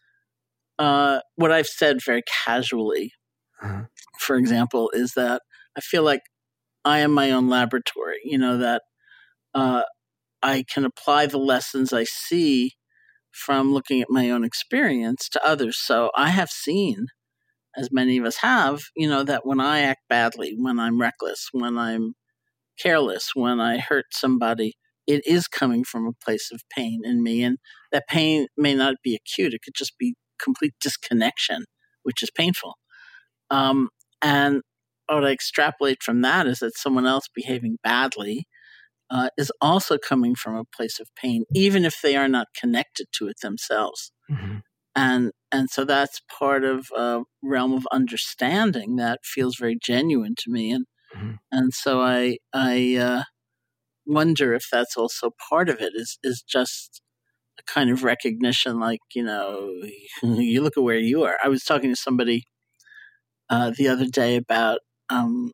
uh, what I've said very casually, uh-huh. for example, is that I feel like I am my own laboratory, you know, that uh, I can apply the lessons I see from looking at my own experience to others. So I have seen, as many of us have, you know, that when I act badly, when I'm reckless, when I'm careless, when I hurt somebody, it is coming from a place of pain in me. And that pain may not be acute. It could just be complete disconnection, which is painful. Um, and what I extrapolate from that is that someone else behaving badly uh, is also coming from a place of pain, even if they are not connected to it themselves. Mm-hmm. And and so that's part of a realm of understanding that feels very genuine to me. And mm-hmm. and so I I uh, wonder if that's also part of it, is is just a kind of recognition, like, you know, you look at where you are. I was talking to somebody uh, the other day about Um,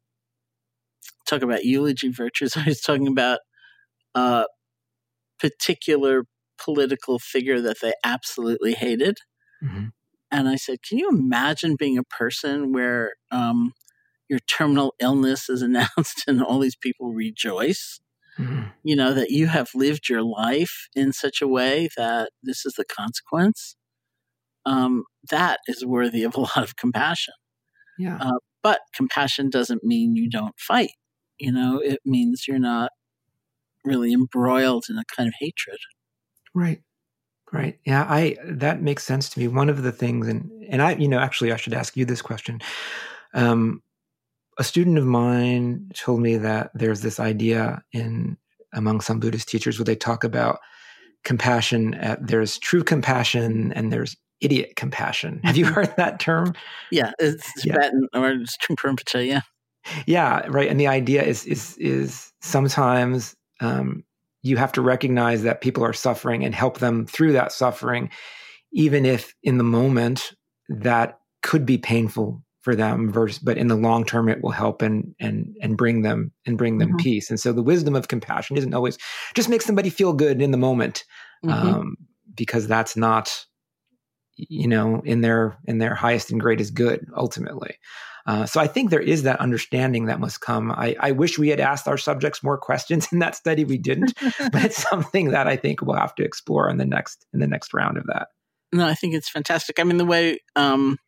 talk about eulogy virtues. I was talking about a particular political figure that they absolutely hated. Mm-hmm. And I said, can you imagine being a person where um, your terminal illness is announced and all these people rejoice? Mm-hmm. You know, that you have lived your life in such a way that this is the consequence. Um, that is worthy of a lot of compassion. Yeah. Uh, But compassion doesn't mean you don't fight. You know, it means you're not really embroiled in a kind of hatred. Right. Right. Yeah, I that makes sense to me. One of the things, and and I, you know, actually I should ask you this question. Um, a student of mine told me that there's this idea in among some Buddhist teachers where they talk about compassion. At, there's true compassion and there's idiot compassion. Have you heard that term? Yeah, it's Tibetan yeah. or it's Trungpa, yeah. Yeah, right. And the idea is is is sometimes um, you have to recognize that people are suffering and help them through that suffering, even if in the moment that could be painful for them, versus, but in the long term it will help and and and bring them and bring them mm-hmm. peace. And so the wisdom of compassion isn't always just make somebody feel good in the moment, mm-hmm. um, because that's not, you know, in their in their highest and greatest good ultimately. Uh, so I think there is that understanding that must come. I, I wish we had asked our subjects more questions in that study. We didn't, but it's something that I think we'll have to explore in the next in the next round of that. No, I think it's fantastic. I mean, the way um,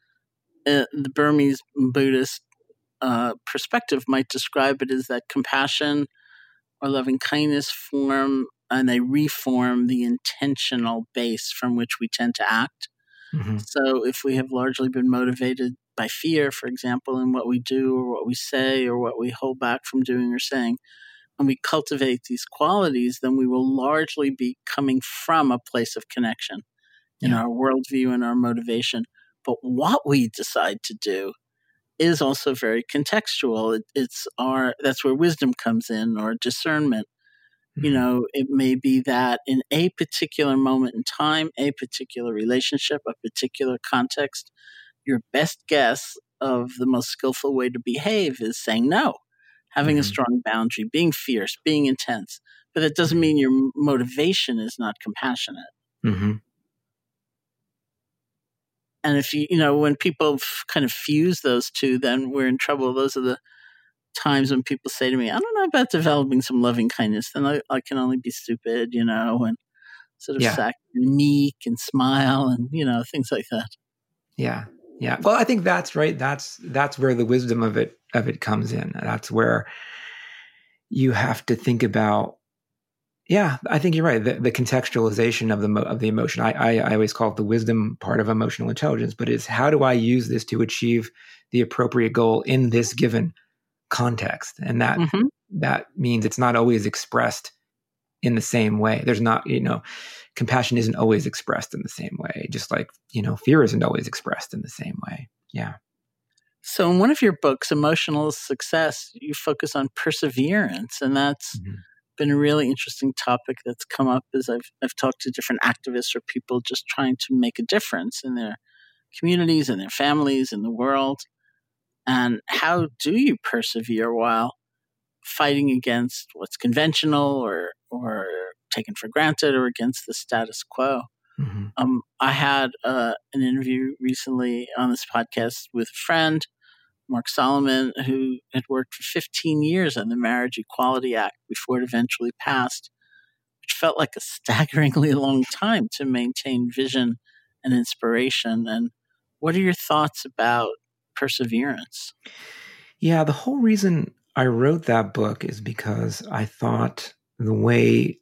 uh, the Burmese Buddhist uh, perspective might describe it is that compassion or loving kindness form and they reform the intentional base from which we tend to act. Mm-hmm. So if we have largely been motivated by fear, for example, in what we do or what we say or what we hold back from doing or saying, when we cultivate these qualities, then we will largely be coming from a place of connection in yeah. our worldview and our motivation. But what we decide to do is also very contextual. It, it's our that's where wisdom comes in, or discernment. Mm-hmm. You know, it may be that in a particular moment in time, a particular relationship, a particular context, your best guess of the most skillful way to behave is saying no, having mm-hmm. a strong boundary, being fierce, being intense. But that doesn't mean your motivation is not compassionate. Mm-hmm. And if you, you know, when people f- kind of fuse those two, then we're in trouble. Those are the times when people say to me, I don't know about developing some loving kindness. Then I, I can only be stupid, you know, and sort of yeah. sack meek and smile and, you know, things like that. Yeah. Yeah. Well, I think that's right. That's, that's where the wisdom of it, of it comes in. That's where you have to think about, yeah, I think you're right. The, the contextualization of the of the emotion. I, I I always call it the wisdom part of emotional intelligence, but it's how do I use this to achieve the appropriate goal in this given context? And that mm-hmm. that means it's not always expressed in the same way. There's not, you know, compassion isn't always expressed in the same way, just like, you know, fear isn't always expressed in the same way. Yeah. So in one of your books, Emotional Success, you focus on perseverance, and that's mm-hmm. been a really interesting topic that's come up as I've I've talked to different activists or people just trying to make a difference in their communities and their families in the world. And how do you persevere while fighting against what's conventional or or taken for granted or against the status quo? Mm-hmm. Um, I had uh, an interview recently on this podcast with a friend, Mark Solomon, who had worked for fifteen years on the Marriage Equality Act before it eventually passed, which felt like a staggeringly long time to maintain vision and inspiration. And what are your thoughts about perseverance? Yeah, the whole reason I wrote that book is because I thought the way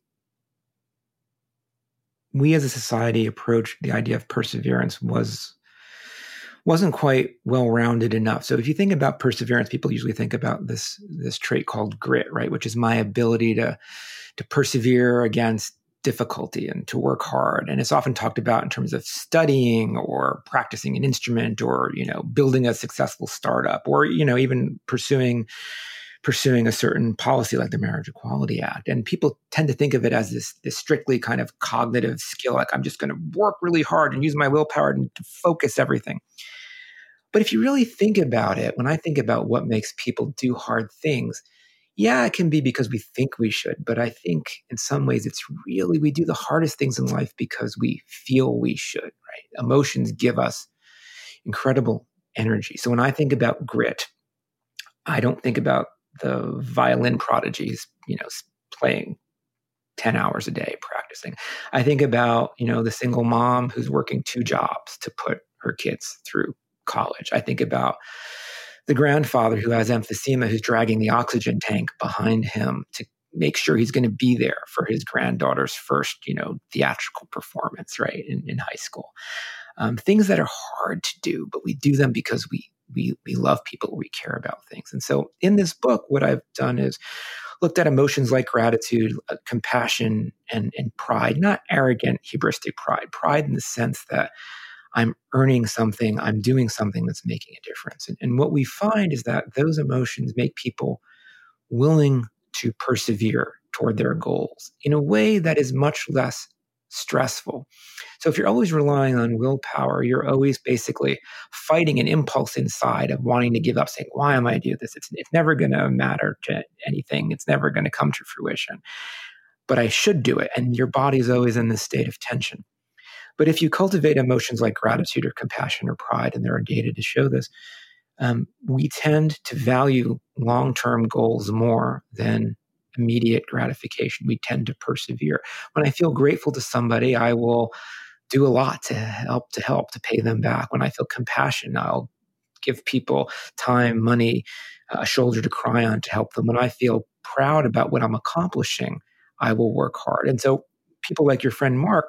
we as a society approached the idea of perseverance was wasn't quite well-rounded enough. So if you think about perseverance, people usually think about this this trait called grit, right? Which is my ability to to persevere against difficulty and to work hard. And it's often talked about in terms of studying or practicing an instrument or, you know, building a successful startup or, you know, even pursuing pursuing a certain policy like the Marriage Equality Act. And people tend to think of it as this, this strictly kind of cognitive skill, like I'm just going to work really hard and use my willpower to focus everything. But if you really think about it, when I think about what makes people do hard things, yeah, it can be because we think we should. But I think in some ways it's really, we do the hardest things in life because we feel we should, right? Emotions give us incredible energy. So when I think about grit, I don't think about the violin prodigies, you know, playing ten hours a day practicing. I think about, you know, the single mom who's working two jobs to put her kids through college. I think about the grandfather who has emphysema, who's dragging the oxygen tank behind him to make sure he's going to be there for his granddaughter's first, you know, theatrical performance, right, in, in high school. Um, things that are hard to do, but we do them because we we we love people, we care about things. And so in this book, what I've done is looked at emotions like gratitude, uh, compassion, and, and pride, not arrogant, hubristic pride, pride in the sense that I'm earning something, I'm doing something that's making a difference. And, and what we find is that those emotions make people willing to persevere toward their goals in a way that is much less stressful. So if you're always relying on willpower, you're always basically fighting an impulse inside of wanting to give up, saying, why am I doing this? It's, it's never going to matter to anything. It's never going to come to fruition. But I should do it. And your body's always in this state of tension. But if you cultivate emotions like gratitude or compassion or pride, and there are data to show this, um, we tend to value long-term goals more than immediate gratification. We tend to persevere. When I feel grateful to somebody, I will do a lot to help, to help, to pay them back. When I feel compassion, I'll give people time, money, a shoulder to cry on to help them. When I feel proud about what I'm accomplishing, I will work hard. And so people like your friend Mark,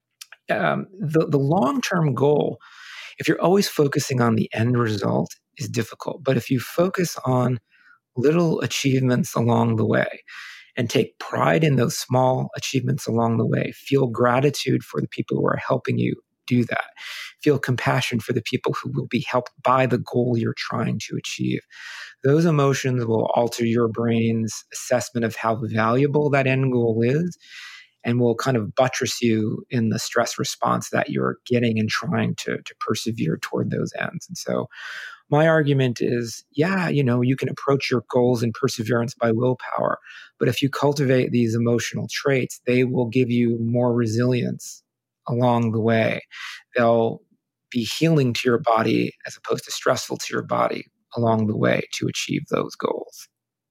um, the, the long-term goal, if you're always focusing on the end result, is difficult. But if you focus on little achievements along the way and take pride in those small achievements along the way, feel gratitude for the people who are helping you do that, feel compassion for the people who will be helped by the goal you're trying to achieve. Those emotions will alter your brain's assessment of how valuable that end goal is and will kind of buttress you in the stress response that you're getting and trying to, to persevere toward those ends. And so my argument is, yeah, you know, you can approach your goals and perseverance by willpower, but if you cultivate these emotional traits, they will give you more resilience along the way. They'll be healing to your body as opposed to stressful to your body along the way to achieve those goals.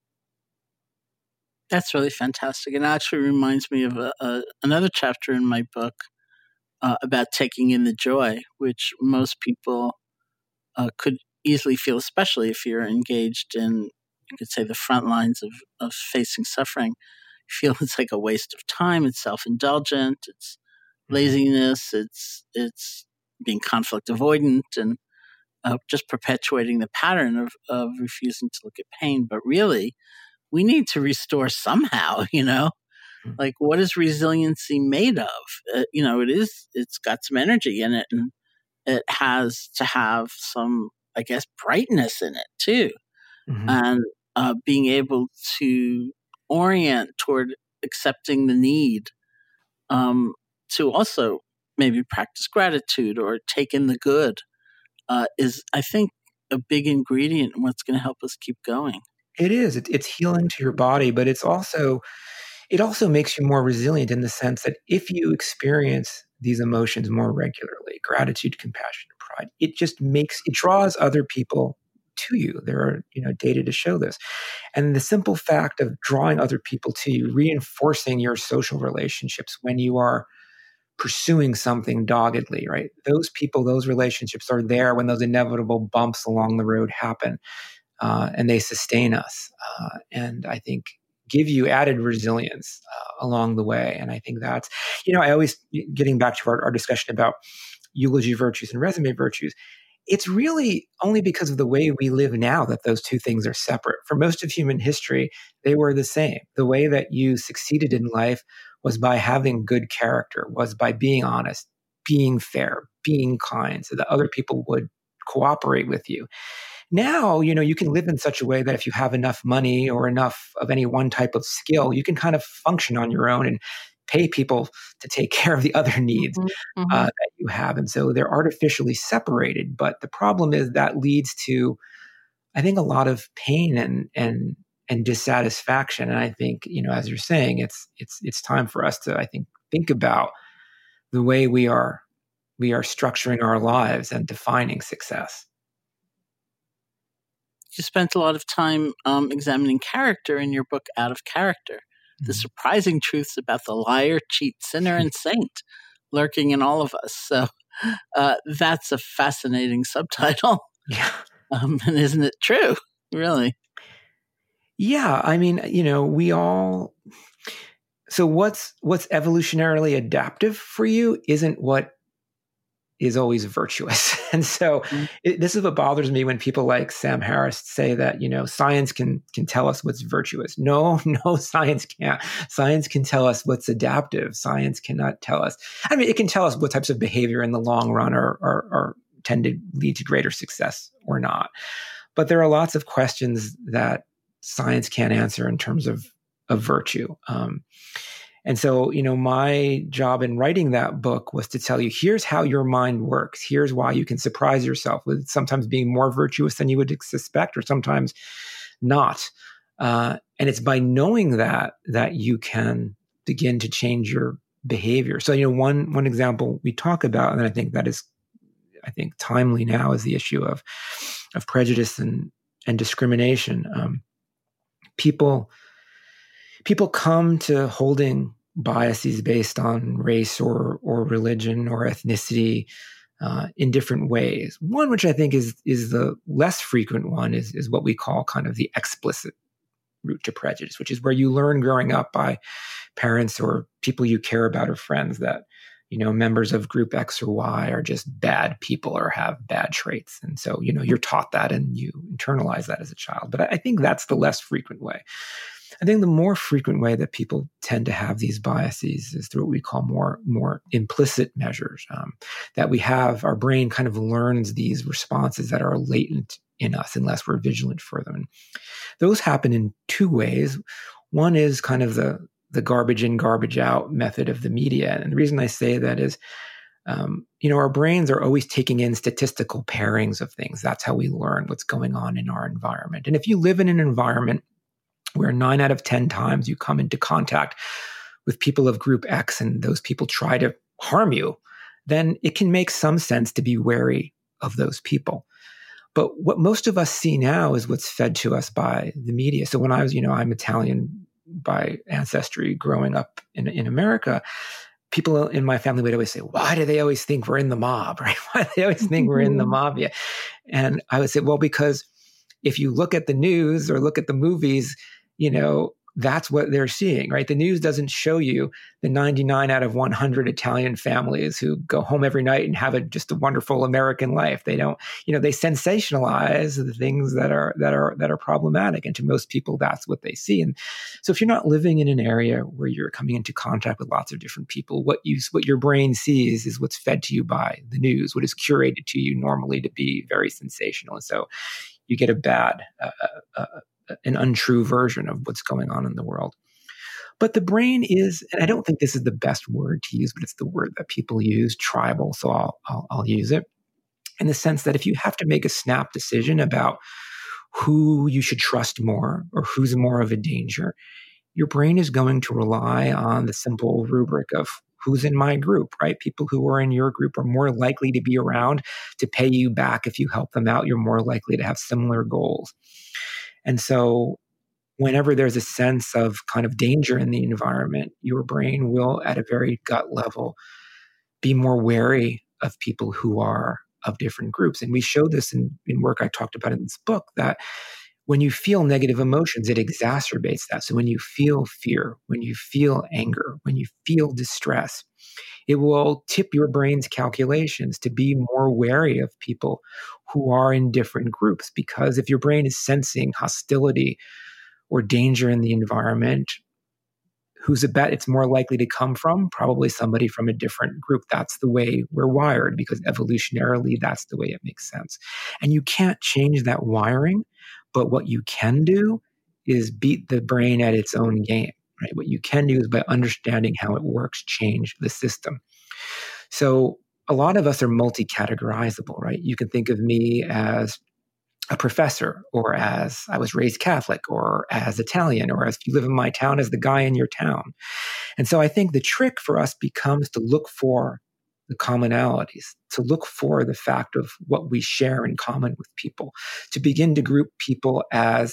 That's really fantastic. And it actually reminds me of a, a, another chapter in my book uh, about taking in the joy, which most people uh, could easily feel, especially if you're engaged in, you could say, the front lines of, of facing suffering. You feel it's like a waste of time. It's self-indulgent. It's laziness. It's it's being conflict avoidant and uh, just perpetuating the pattern of, of refusing to look at pain. But really, we need to restore somehow, you know? Mm-hmm. Like, what is resiliency made of? Uh, you know, it is, it's got some energy in it, and it has to have some, I guess, brightness in it too. Mm-hmm. And uh, being able to orient toward accepting the need um, to also maybe practice gratitude or take in the good uh, is, I think, a big ingredient in what's going to help us keep going. It is. It, it's healing to your body, but it's also, it also makes you more resilient in the sense that if you experience these emotions more regularly, gratitude, compassion, and pride, it just makes, it draws other people to you. There are, you know, data to show this. And the simple fact of drawing other people to you, reinforcing your social relationships when you are pursuing something doggedly, right? Those people, those relationships are there when those inevitable bumps along the road happen. Uh, and they sustain us. Uh, and I think give you added resilience uh, along the way. And I think that's, you know, I always, getting back to our, our discussion about eulogy virtues and resume virtues, it's really only because of the way we live now that those two things are separate. For most of human history, they were the same. The way that you succeeded in life was by having good character, was by being honest, being fair, being kind, so that other people would cooperate with you. Now, you know, you can live in such a way that if you have enough money or enough of any one type of skill, you can kind of function on your own and pay people to take care of the other needs mm-hmm. uh, that you have. And so they're artificially separated. But the problem is that leads to, I think, a lot of pain and and and dissatisfaction. And I think, you know, as you're saying, it's it's it's time for us to, I think, think about the way we are we are structuring our lives and defining success. You spent a lot of time um, examining character in your book, Out of Character. Mm-hmm. The surprising truths about the liar, cheat, sinner, and saint lurking in all of us. So uh, that's a fascinating subtitle. Yeah. Um, and isn't it true? Really? Yeah. I mean, you know, we all... So what's what's evolutionarily adaptive for you isn't what is always virtuous. And so mm-hmm. it, this is what bothers me when people like Sam Harris say that, you know, science can can tell us what's virtuous. No, no, science can't. Science can tell us what's adaptive. Science cannot tell us. I mean, it can tell us what types of behavior in the long run are, are, are tend to lead to greater success or not. But there are lots of questions that science can't answer in terms of, of virtue. Um, And so, you know, my job in writing that book was to tell you, here's how your mind works. Here's why you can surprise yourself with sometimes being more virtuous than you would suspect, or sometimes not. Uh, and it's by knowing that, that you can begin to change your behavior. So, you know, one, one example we talk about, and I think that is, I think, timely now, is the issue of, of prejudice and, and discrimination. Um, people... People come to holding biases based on race or or religion or ethnicity uh, in different ways. One, which I think is is the less frequent one, is is what we call kind of the explicit route to prejudice, which is where you learn growing up by parents or people you care about or friends that, you know, members of group X or Y are just bad people or have bad traits. And so, you know, you're taught that and you internalize that as a child. But I think that's the less frequent way. I think the more frequent way that people tend to have these biases is through what we call more, more implicit measures, um, that we have, our brain kind of learns these responses that are latent in us unless we're vigilant for them. And those happen in two ways. One is kind of the, the garbage in, garbage out method of the media. And the reason I say that is Um, you know, our brains are always taking in statistical pairings of things. That's how we learn what's going on in our environment. And if you live in an environment where nine out of ten times you come into contact with people of group X and those people try to harm you, then it can make some sense to be wary of those people. But what most of us see now is what's fed to us by the media. So when I was, you know, I'm Italian by ancestry growing up in, in America, people in my family would always say, why do they always think we're in the mob, right? Why do they always think we're in the mafia? And I would say, well, because if you look at the news or look at the movies, you know, that's what they're seeing, right? The news doesn't show you the ninety-nine out of one hundred Italian families who go home every night and have a, just a wonderful American life. They don't, you know, they sensationalize the things that are, that are, that are problematic. And to most people, that's what they see. And so if you're not living in an area where you're coming into contact with lots of different people, what you, what your brain sees is what's fed to you by the news, what is curated to you normally to be very sensational. And so you get a bad, uh, uh, an untrue version of what's going on in the world. But the brain is, and I don't think this is the best word to use, but it's the word that people use, tribal, so I'll, I'll, I'll use it, in the sense that if you have to make a snap decision about who you should trust more or who's more of a danger, your brain is going to rely on the simple rubric of who's in my group, right? People who are in your group are more likely to be around to pay you back if you help them out. You're more likely to have similar goals. And so whenever there's a sense of kind of danger in the environment, your brain will, at a very gut level, be more wary of people who are of different groups. And we show this in, in work I talked about in this book, that when you feel negative emotions, it exacerbates that. So when you feel fear, when you feel anger, when you feel distress, it will tip your brain's calculations to be more wary of people who are in different groups. Because if your brain is sensing hostility or danger in the environment, who's a bet it's more likely to come from? Probably somebody from a different group. That's the way we're wired, because evolutionarily, that's the way it makes sense. And you can't change that wiring, but what you can do is beat the brain at its own game. Right? What you can do is, by understanding how it works, change the system. So a lot of us are multi-categorizable, right? You can think of me as a professor, or as I was raised Catholic, or as Italian, or as if you live in my town, as the guy in your town. And so I think the trick for us becomes to look for the commonalities, to look for the fact of what we share in common with people, to begin to group people as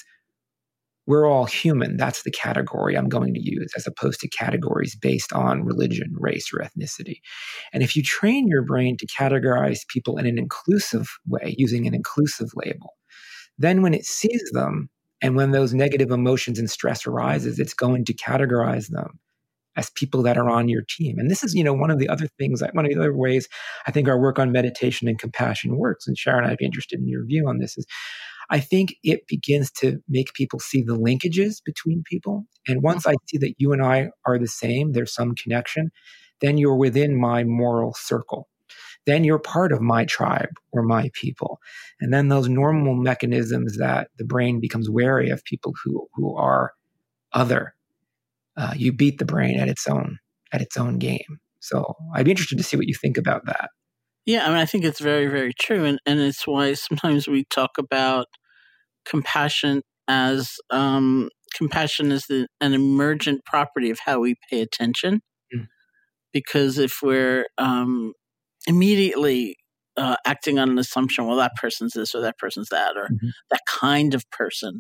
we're all human. That's the category I'm going to use, as opposed to categories based on religion, race, or ethnicity. And if you train your brain to categorize people in an inclusive way, using an inclusive label, then when it sees them, and when those negative emotions and stress arises, it's going to categorize them as people that are on your team. And this is, you know, one of the other things, one of the other ways I think our work on meditation and compassion works. And Sharon, I'd be interested in your view on this, is I think it begins to make people see the linkages between people. And once I see that you and I are the same, there's some connection, then you're within my moral circle. Then you're part of my tribe or my people. And then those normal mechanisms that the brain becomes wary of people who, who are other, uh, you beat the brain at its own, at its own game. So I'd be interested to see what you think about that. Yeah, I mean, I think it's very, very true. And, and it's why sometimes we talk about compassion as um, compassion is the, an emergent property of how we pay attention. Mm. Because if we're um, immediately uh, acting on an assumption, well, that person's this or that person's that, or mm-hmm. that kind of person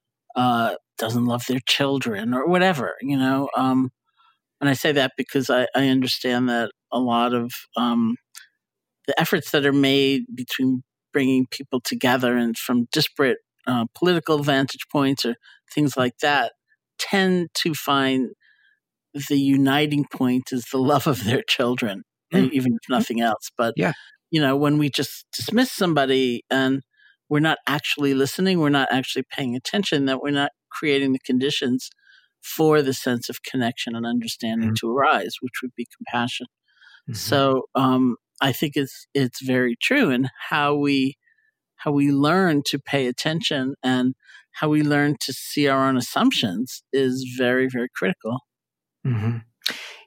uh, doesn't love their children or whatever, you know. Um, and I say that because I, I understand that a lot of um, the efforts that are made between bringing people together and from disparate uh, political vantage points or things like that tend to find the uniting point is the love of their children, mm. even if nothing else. But, yeah. you know, when we just dismiss somebody and we're not actually listening, we're not actually paying attention, that we're not creating the conditions for the sense of connection and understanding mm. to arise, which would be compassion. Mm-hmm. So um, I think it's it's very true. And how we how we learn to pay attention and how we learn to see our own assumptions is very, very critical. Mm-hmm.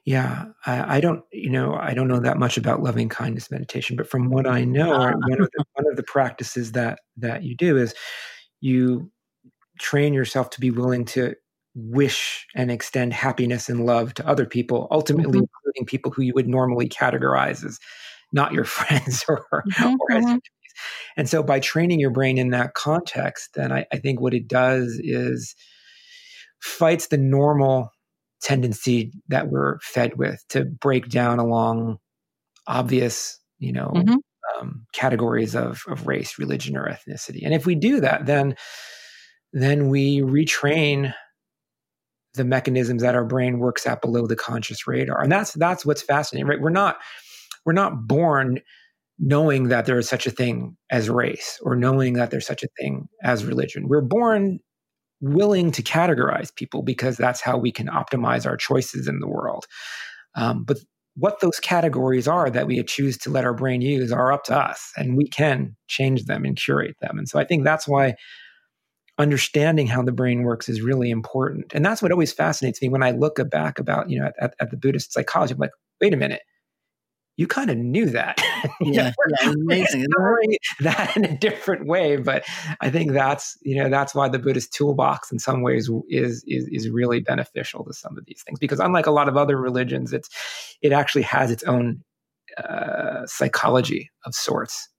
Yeah, I, I don't, you know, I don't know that much about loving kindness meditation, but from what I know, Uh, right, one of the one of the practices that that you do is you train yourself to be willing to wish and extend happiness and love to other people, ultimately mhm, including people who you would normally categorize as not your friends or mhm, or as mhm, enemies. And so by training your brain in that context, then I, I think what it does is fights the normal tendency that we're fed with to break down along obvious, you know, mhm. um, categories of, of race, religion, or ethnicity. And if we do that, then then we retrain the mechanisms that our brain works at below the conscious radar. And that's that's what's fascinating, right? We're not we're not born knowing that there is such a thing as race or knowing that there's such a thing as religion. We're born willing to categorize people because that's how we can optimize our choices in the world. Um, but what those categories are that we choose to let our brain use are up to us, and we can change them and curate them. And so I think that's why understanding how the brain works is really important. And that's what always fascinates me when I look back about, you know, at, at the Buddhist psychology. I'm like, wait a minute, you kind of knew that. You know, Yeah, yeah, amazing. isn't it? exploring that in a different way. But I think that's, you know, that's why the Buddhist toolbox in some ways is, is, is really beneficial to some of these things, because unlike a lot of other religions, it's, it actually has its own uh, psychology of sorts.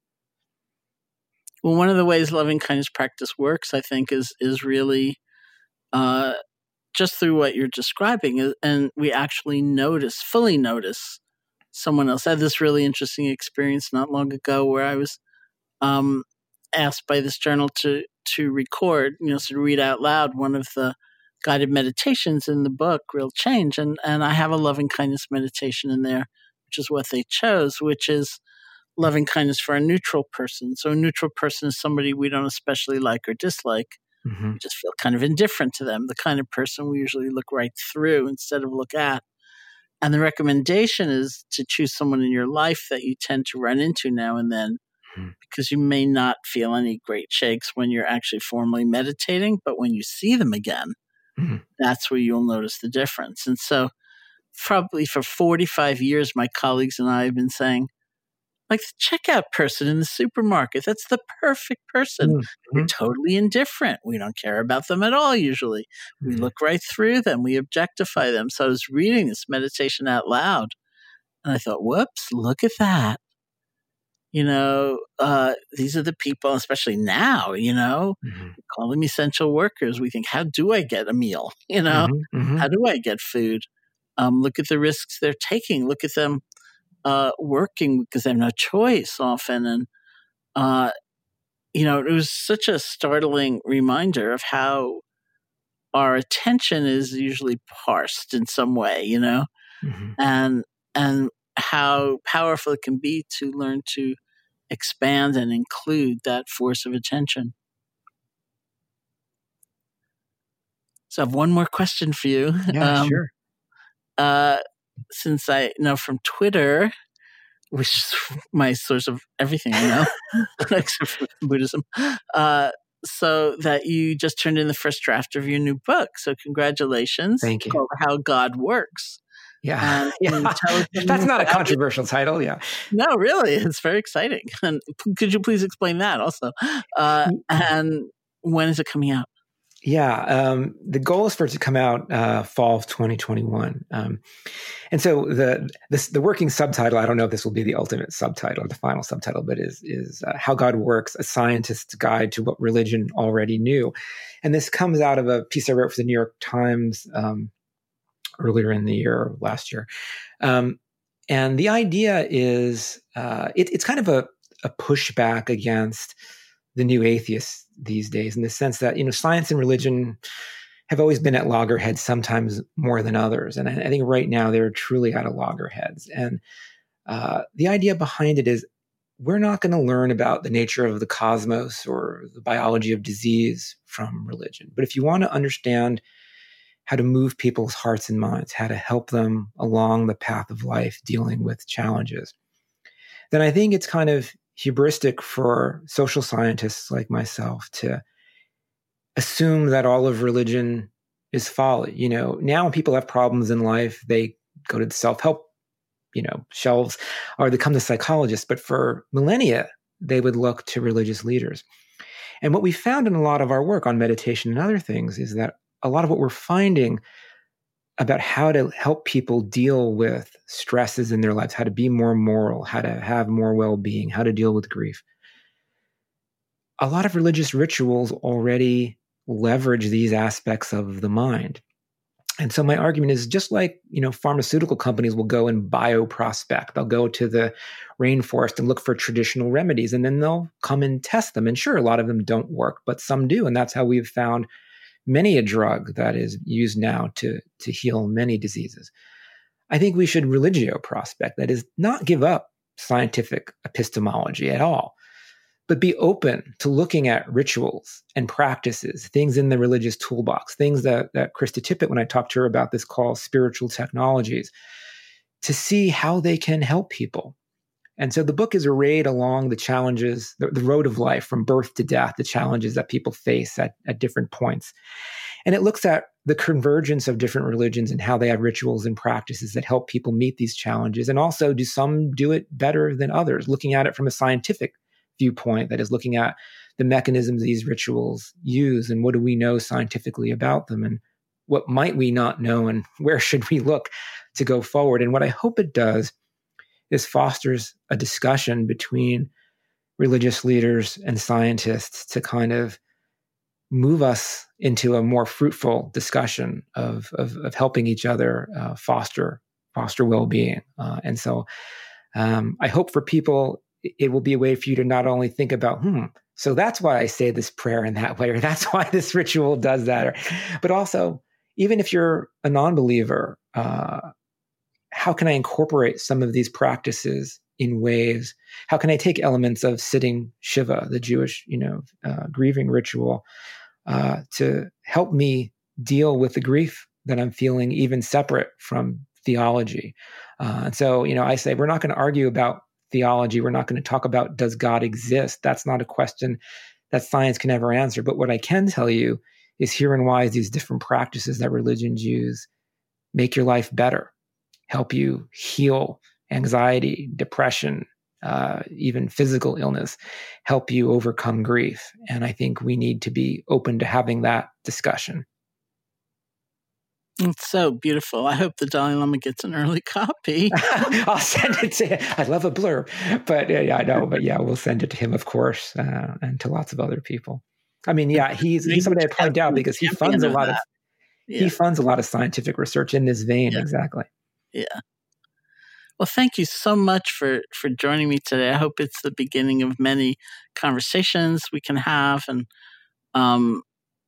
Well, one of the ways loving kindness practice works, I think, is is really uh, just through what you're describing, uh, and we actually notice, fully notice, someone else. I had this really interesting experience not long ago where I was um, asked by this journal to to record, you know, so to read out loud one of the guided meditations in the book, Real Change, and and I have a loving kindness meditation in there, which is what they chose, which is loving kindness for a neutral person. So a neutral person is somebody we don't especially like or dislike. Mm-hmm. We just feel kind of indifferent to them, the kind of person we usually look right through instead of look at. And the recommendation is to choose someone in your life that you tend to run into now and then, Mm-hmm. because you may not feel any great shakes when you're actually formally meditating, but when you see them again, Mm-hmm. that's where you'll notice the difference. And so probably for forty-five years, my colleagues and I have been saying, like the checkout person in the supermarket, that's the perfect person. Mm-hmm. We're totally indifferent. We don't care about them at all, usually. We Mm-hmm. look right through them. We objectify them. So I was reading this meditation out loud, and I thought, whoops, look at that. You know, uh, these are the people, especially now, you know, Mm-hmm. we call them essential workers. We think, how do I get a meal? You know, Mm-hmm. how do I get food? Um, look at the risks they're taking. Look at them uh, working because they have no choice often. And, uh, you know, it was such a startling reminder of how our attention is usually parsed in some way, you know, Mm-hmm. and, and how powerful it can be to learn to expand and include that force of attention. So I have one more question for you. Yeah, um, sure. Uh, since I know from Twitter, which is my source of everything I know, except for Buddhism, uh, so that you just turned in the first draft of your new book. So congratulations. Thank you. Called How God Works. Yeah, And yeah. can you tell us That's something not a about it? controversial title. Yeah. No, really, it's very exciting. And p- could you please explain that also? Uh, and when is it coming out? Yeah, um, the goal is for it to come out uh, fall of twenty twenty-one. Um, and so the this, the working subtitle, I don't know if this will be the ultimate subtitle or the final subtitle, but is is uh, How God Works, a Scientist's Guide to What Religion Already Knew. And this comes out of a piece I wrote for the New York Times um, earlier in the year, last year. Um, and the idea is uh, it, it's kind of a, a pushback against the new atheists these days, in the sense that, you know, science and religion have always been at loggerheads, sometimes more than others. And I, I think right now they're truly at a loggerheads. And uh, the idea behind it is we're not going to learn about the nature of the cosmos or the biology of disease from religion. But if you want to understand how to move people's hearts and minds, how to help them along the path of life dealing with challenges, then I think it's kind of hubristic for social scientists like myself to assume that all of religion is folly. You know, now when people have problems in life, they go to the self-help, you know, shelves, or they come to psychologists. But for millennia, they would look to religious leaders. And what we found in a lot of our work on meditation and other things is that a lot of what we're finding about how to help people deal with stresses in their lives, how to be more moral, how to have more well-being, how to deal with grief. A lot of religious rituals already leverage these aspects of the mind. And so my argument is, just like, you know, pharmaceutical companies will go and bioprospect, they'll go to the rainforest and look for traditional remedies, and then they'll come and test them. And sure, a lot of them don't work, but some do. And that's how we've found many a drug that is used now to, to heal many diseases. I think we should religio-prospect, that is, not give up scientific epistemology at all, but be open to looking at rituals and practices, things in the religious toolbox, things that, that Krista Tippett, when I talked to her about this, calls spiritual technologies, to see how they can help people. And so the book is arrayed along the challenges, the, the road of life from birth to death, the challenges that people face at, at different points. And it looks at the convergence of different religions and how they have rituals and practices that help people meet these challenges. And also, do some do it better than others, looking at it from a scientific viewpoint, that is, looking at the mechanisms these rituals use and what do we know scientifically about them, and what might we not know, and where should we look to go forward. And what I hope it does is fosters a discussion between religious leaders and scientists to kind of move us into a more fruitful discussion of, of, of helping each other uh, foster foster well-being. Uh, and so um, I hope for people, it will be a way for you to not only think about, hmm, so that's why I say this prayer in that way, or that's why this ritual does that, or, but also, even if you're a non-believer, uh, how can I incorporate some of these practices in ways? How can I take elements of sitting Shiva, the Jewish, you know, uh, grieving ritual, uh, to help me deal with the grief that I'm feeling, even separate from theology? Uh, and so, you know, I say we're not going to argue about theology. We're not going to talk about, does God exist? That's not a question that science can ever answer. But what I can tell you is, here and why these different practices that religions use make your life better, help you heal anxiety, depression, uh, even physical illness, help you overcome grief. And I think we need to be open to having that discussion. It's so beautiful. I hope the Dalai Lama gets an early copy. I'll send it to him. I love a blurb, but uh, yeah, I know. But yeah, we'll send it to him, of course, uh, and to lots of other people. I mean, yeah, he's he's somebody I point out because he funds a lot of yeah. he funds a lot of scientific research in this vein. Yeah. Exactly. Yeah. Well, thank you so much for, for joining me today. I hope it's the beginning of many conversations we can have. And um,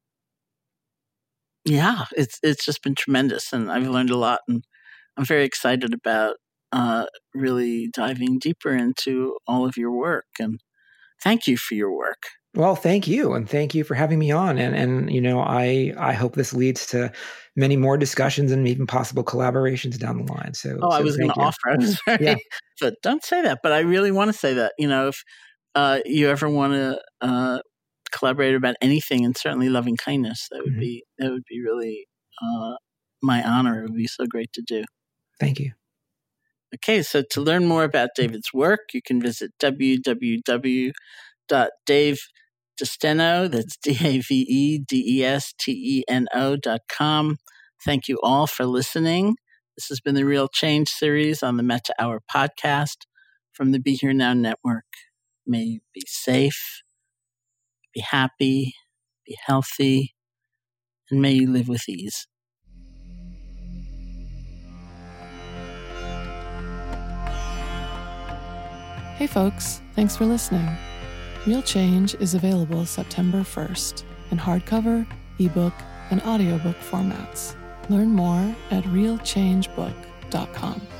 yeah, it's it's just been tremendous. And I've learned a lot. And I'm very excited about uh, really diving deeper into all of your work. And thank you for your work. Well, thank you. And thank you for having me on. And, and you know, I, I hope this leads to many more discussions and even possible collaborations down the line. So, oh, so I was going to offer. I was very, yeah. But don't say that. But I really want to say that. You know, if uh, you ever want to uh, collaborate about anything, and certainly loving kindness, that would mm-hmm. be that would be really uh, my honor. It would be so great to do. Thank you. Okay, so to learn more about David's work, you can visit w w w dot dave desteno, that's D A V E D E S T E N O dot com. Thank you all for listening. This has been the Real Change series on the Metta Hour podcast from the Be Here Now Network. May you be safe, be happy, be healthy, and may you live with ease. Hey folks, thanks for listening. Real Change is available September first in hardcover, ebook, and audiobook formats. Learn more at real change book dot com.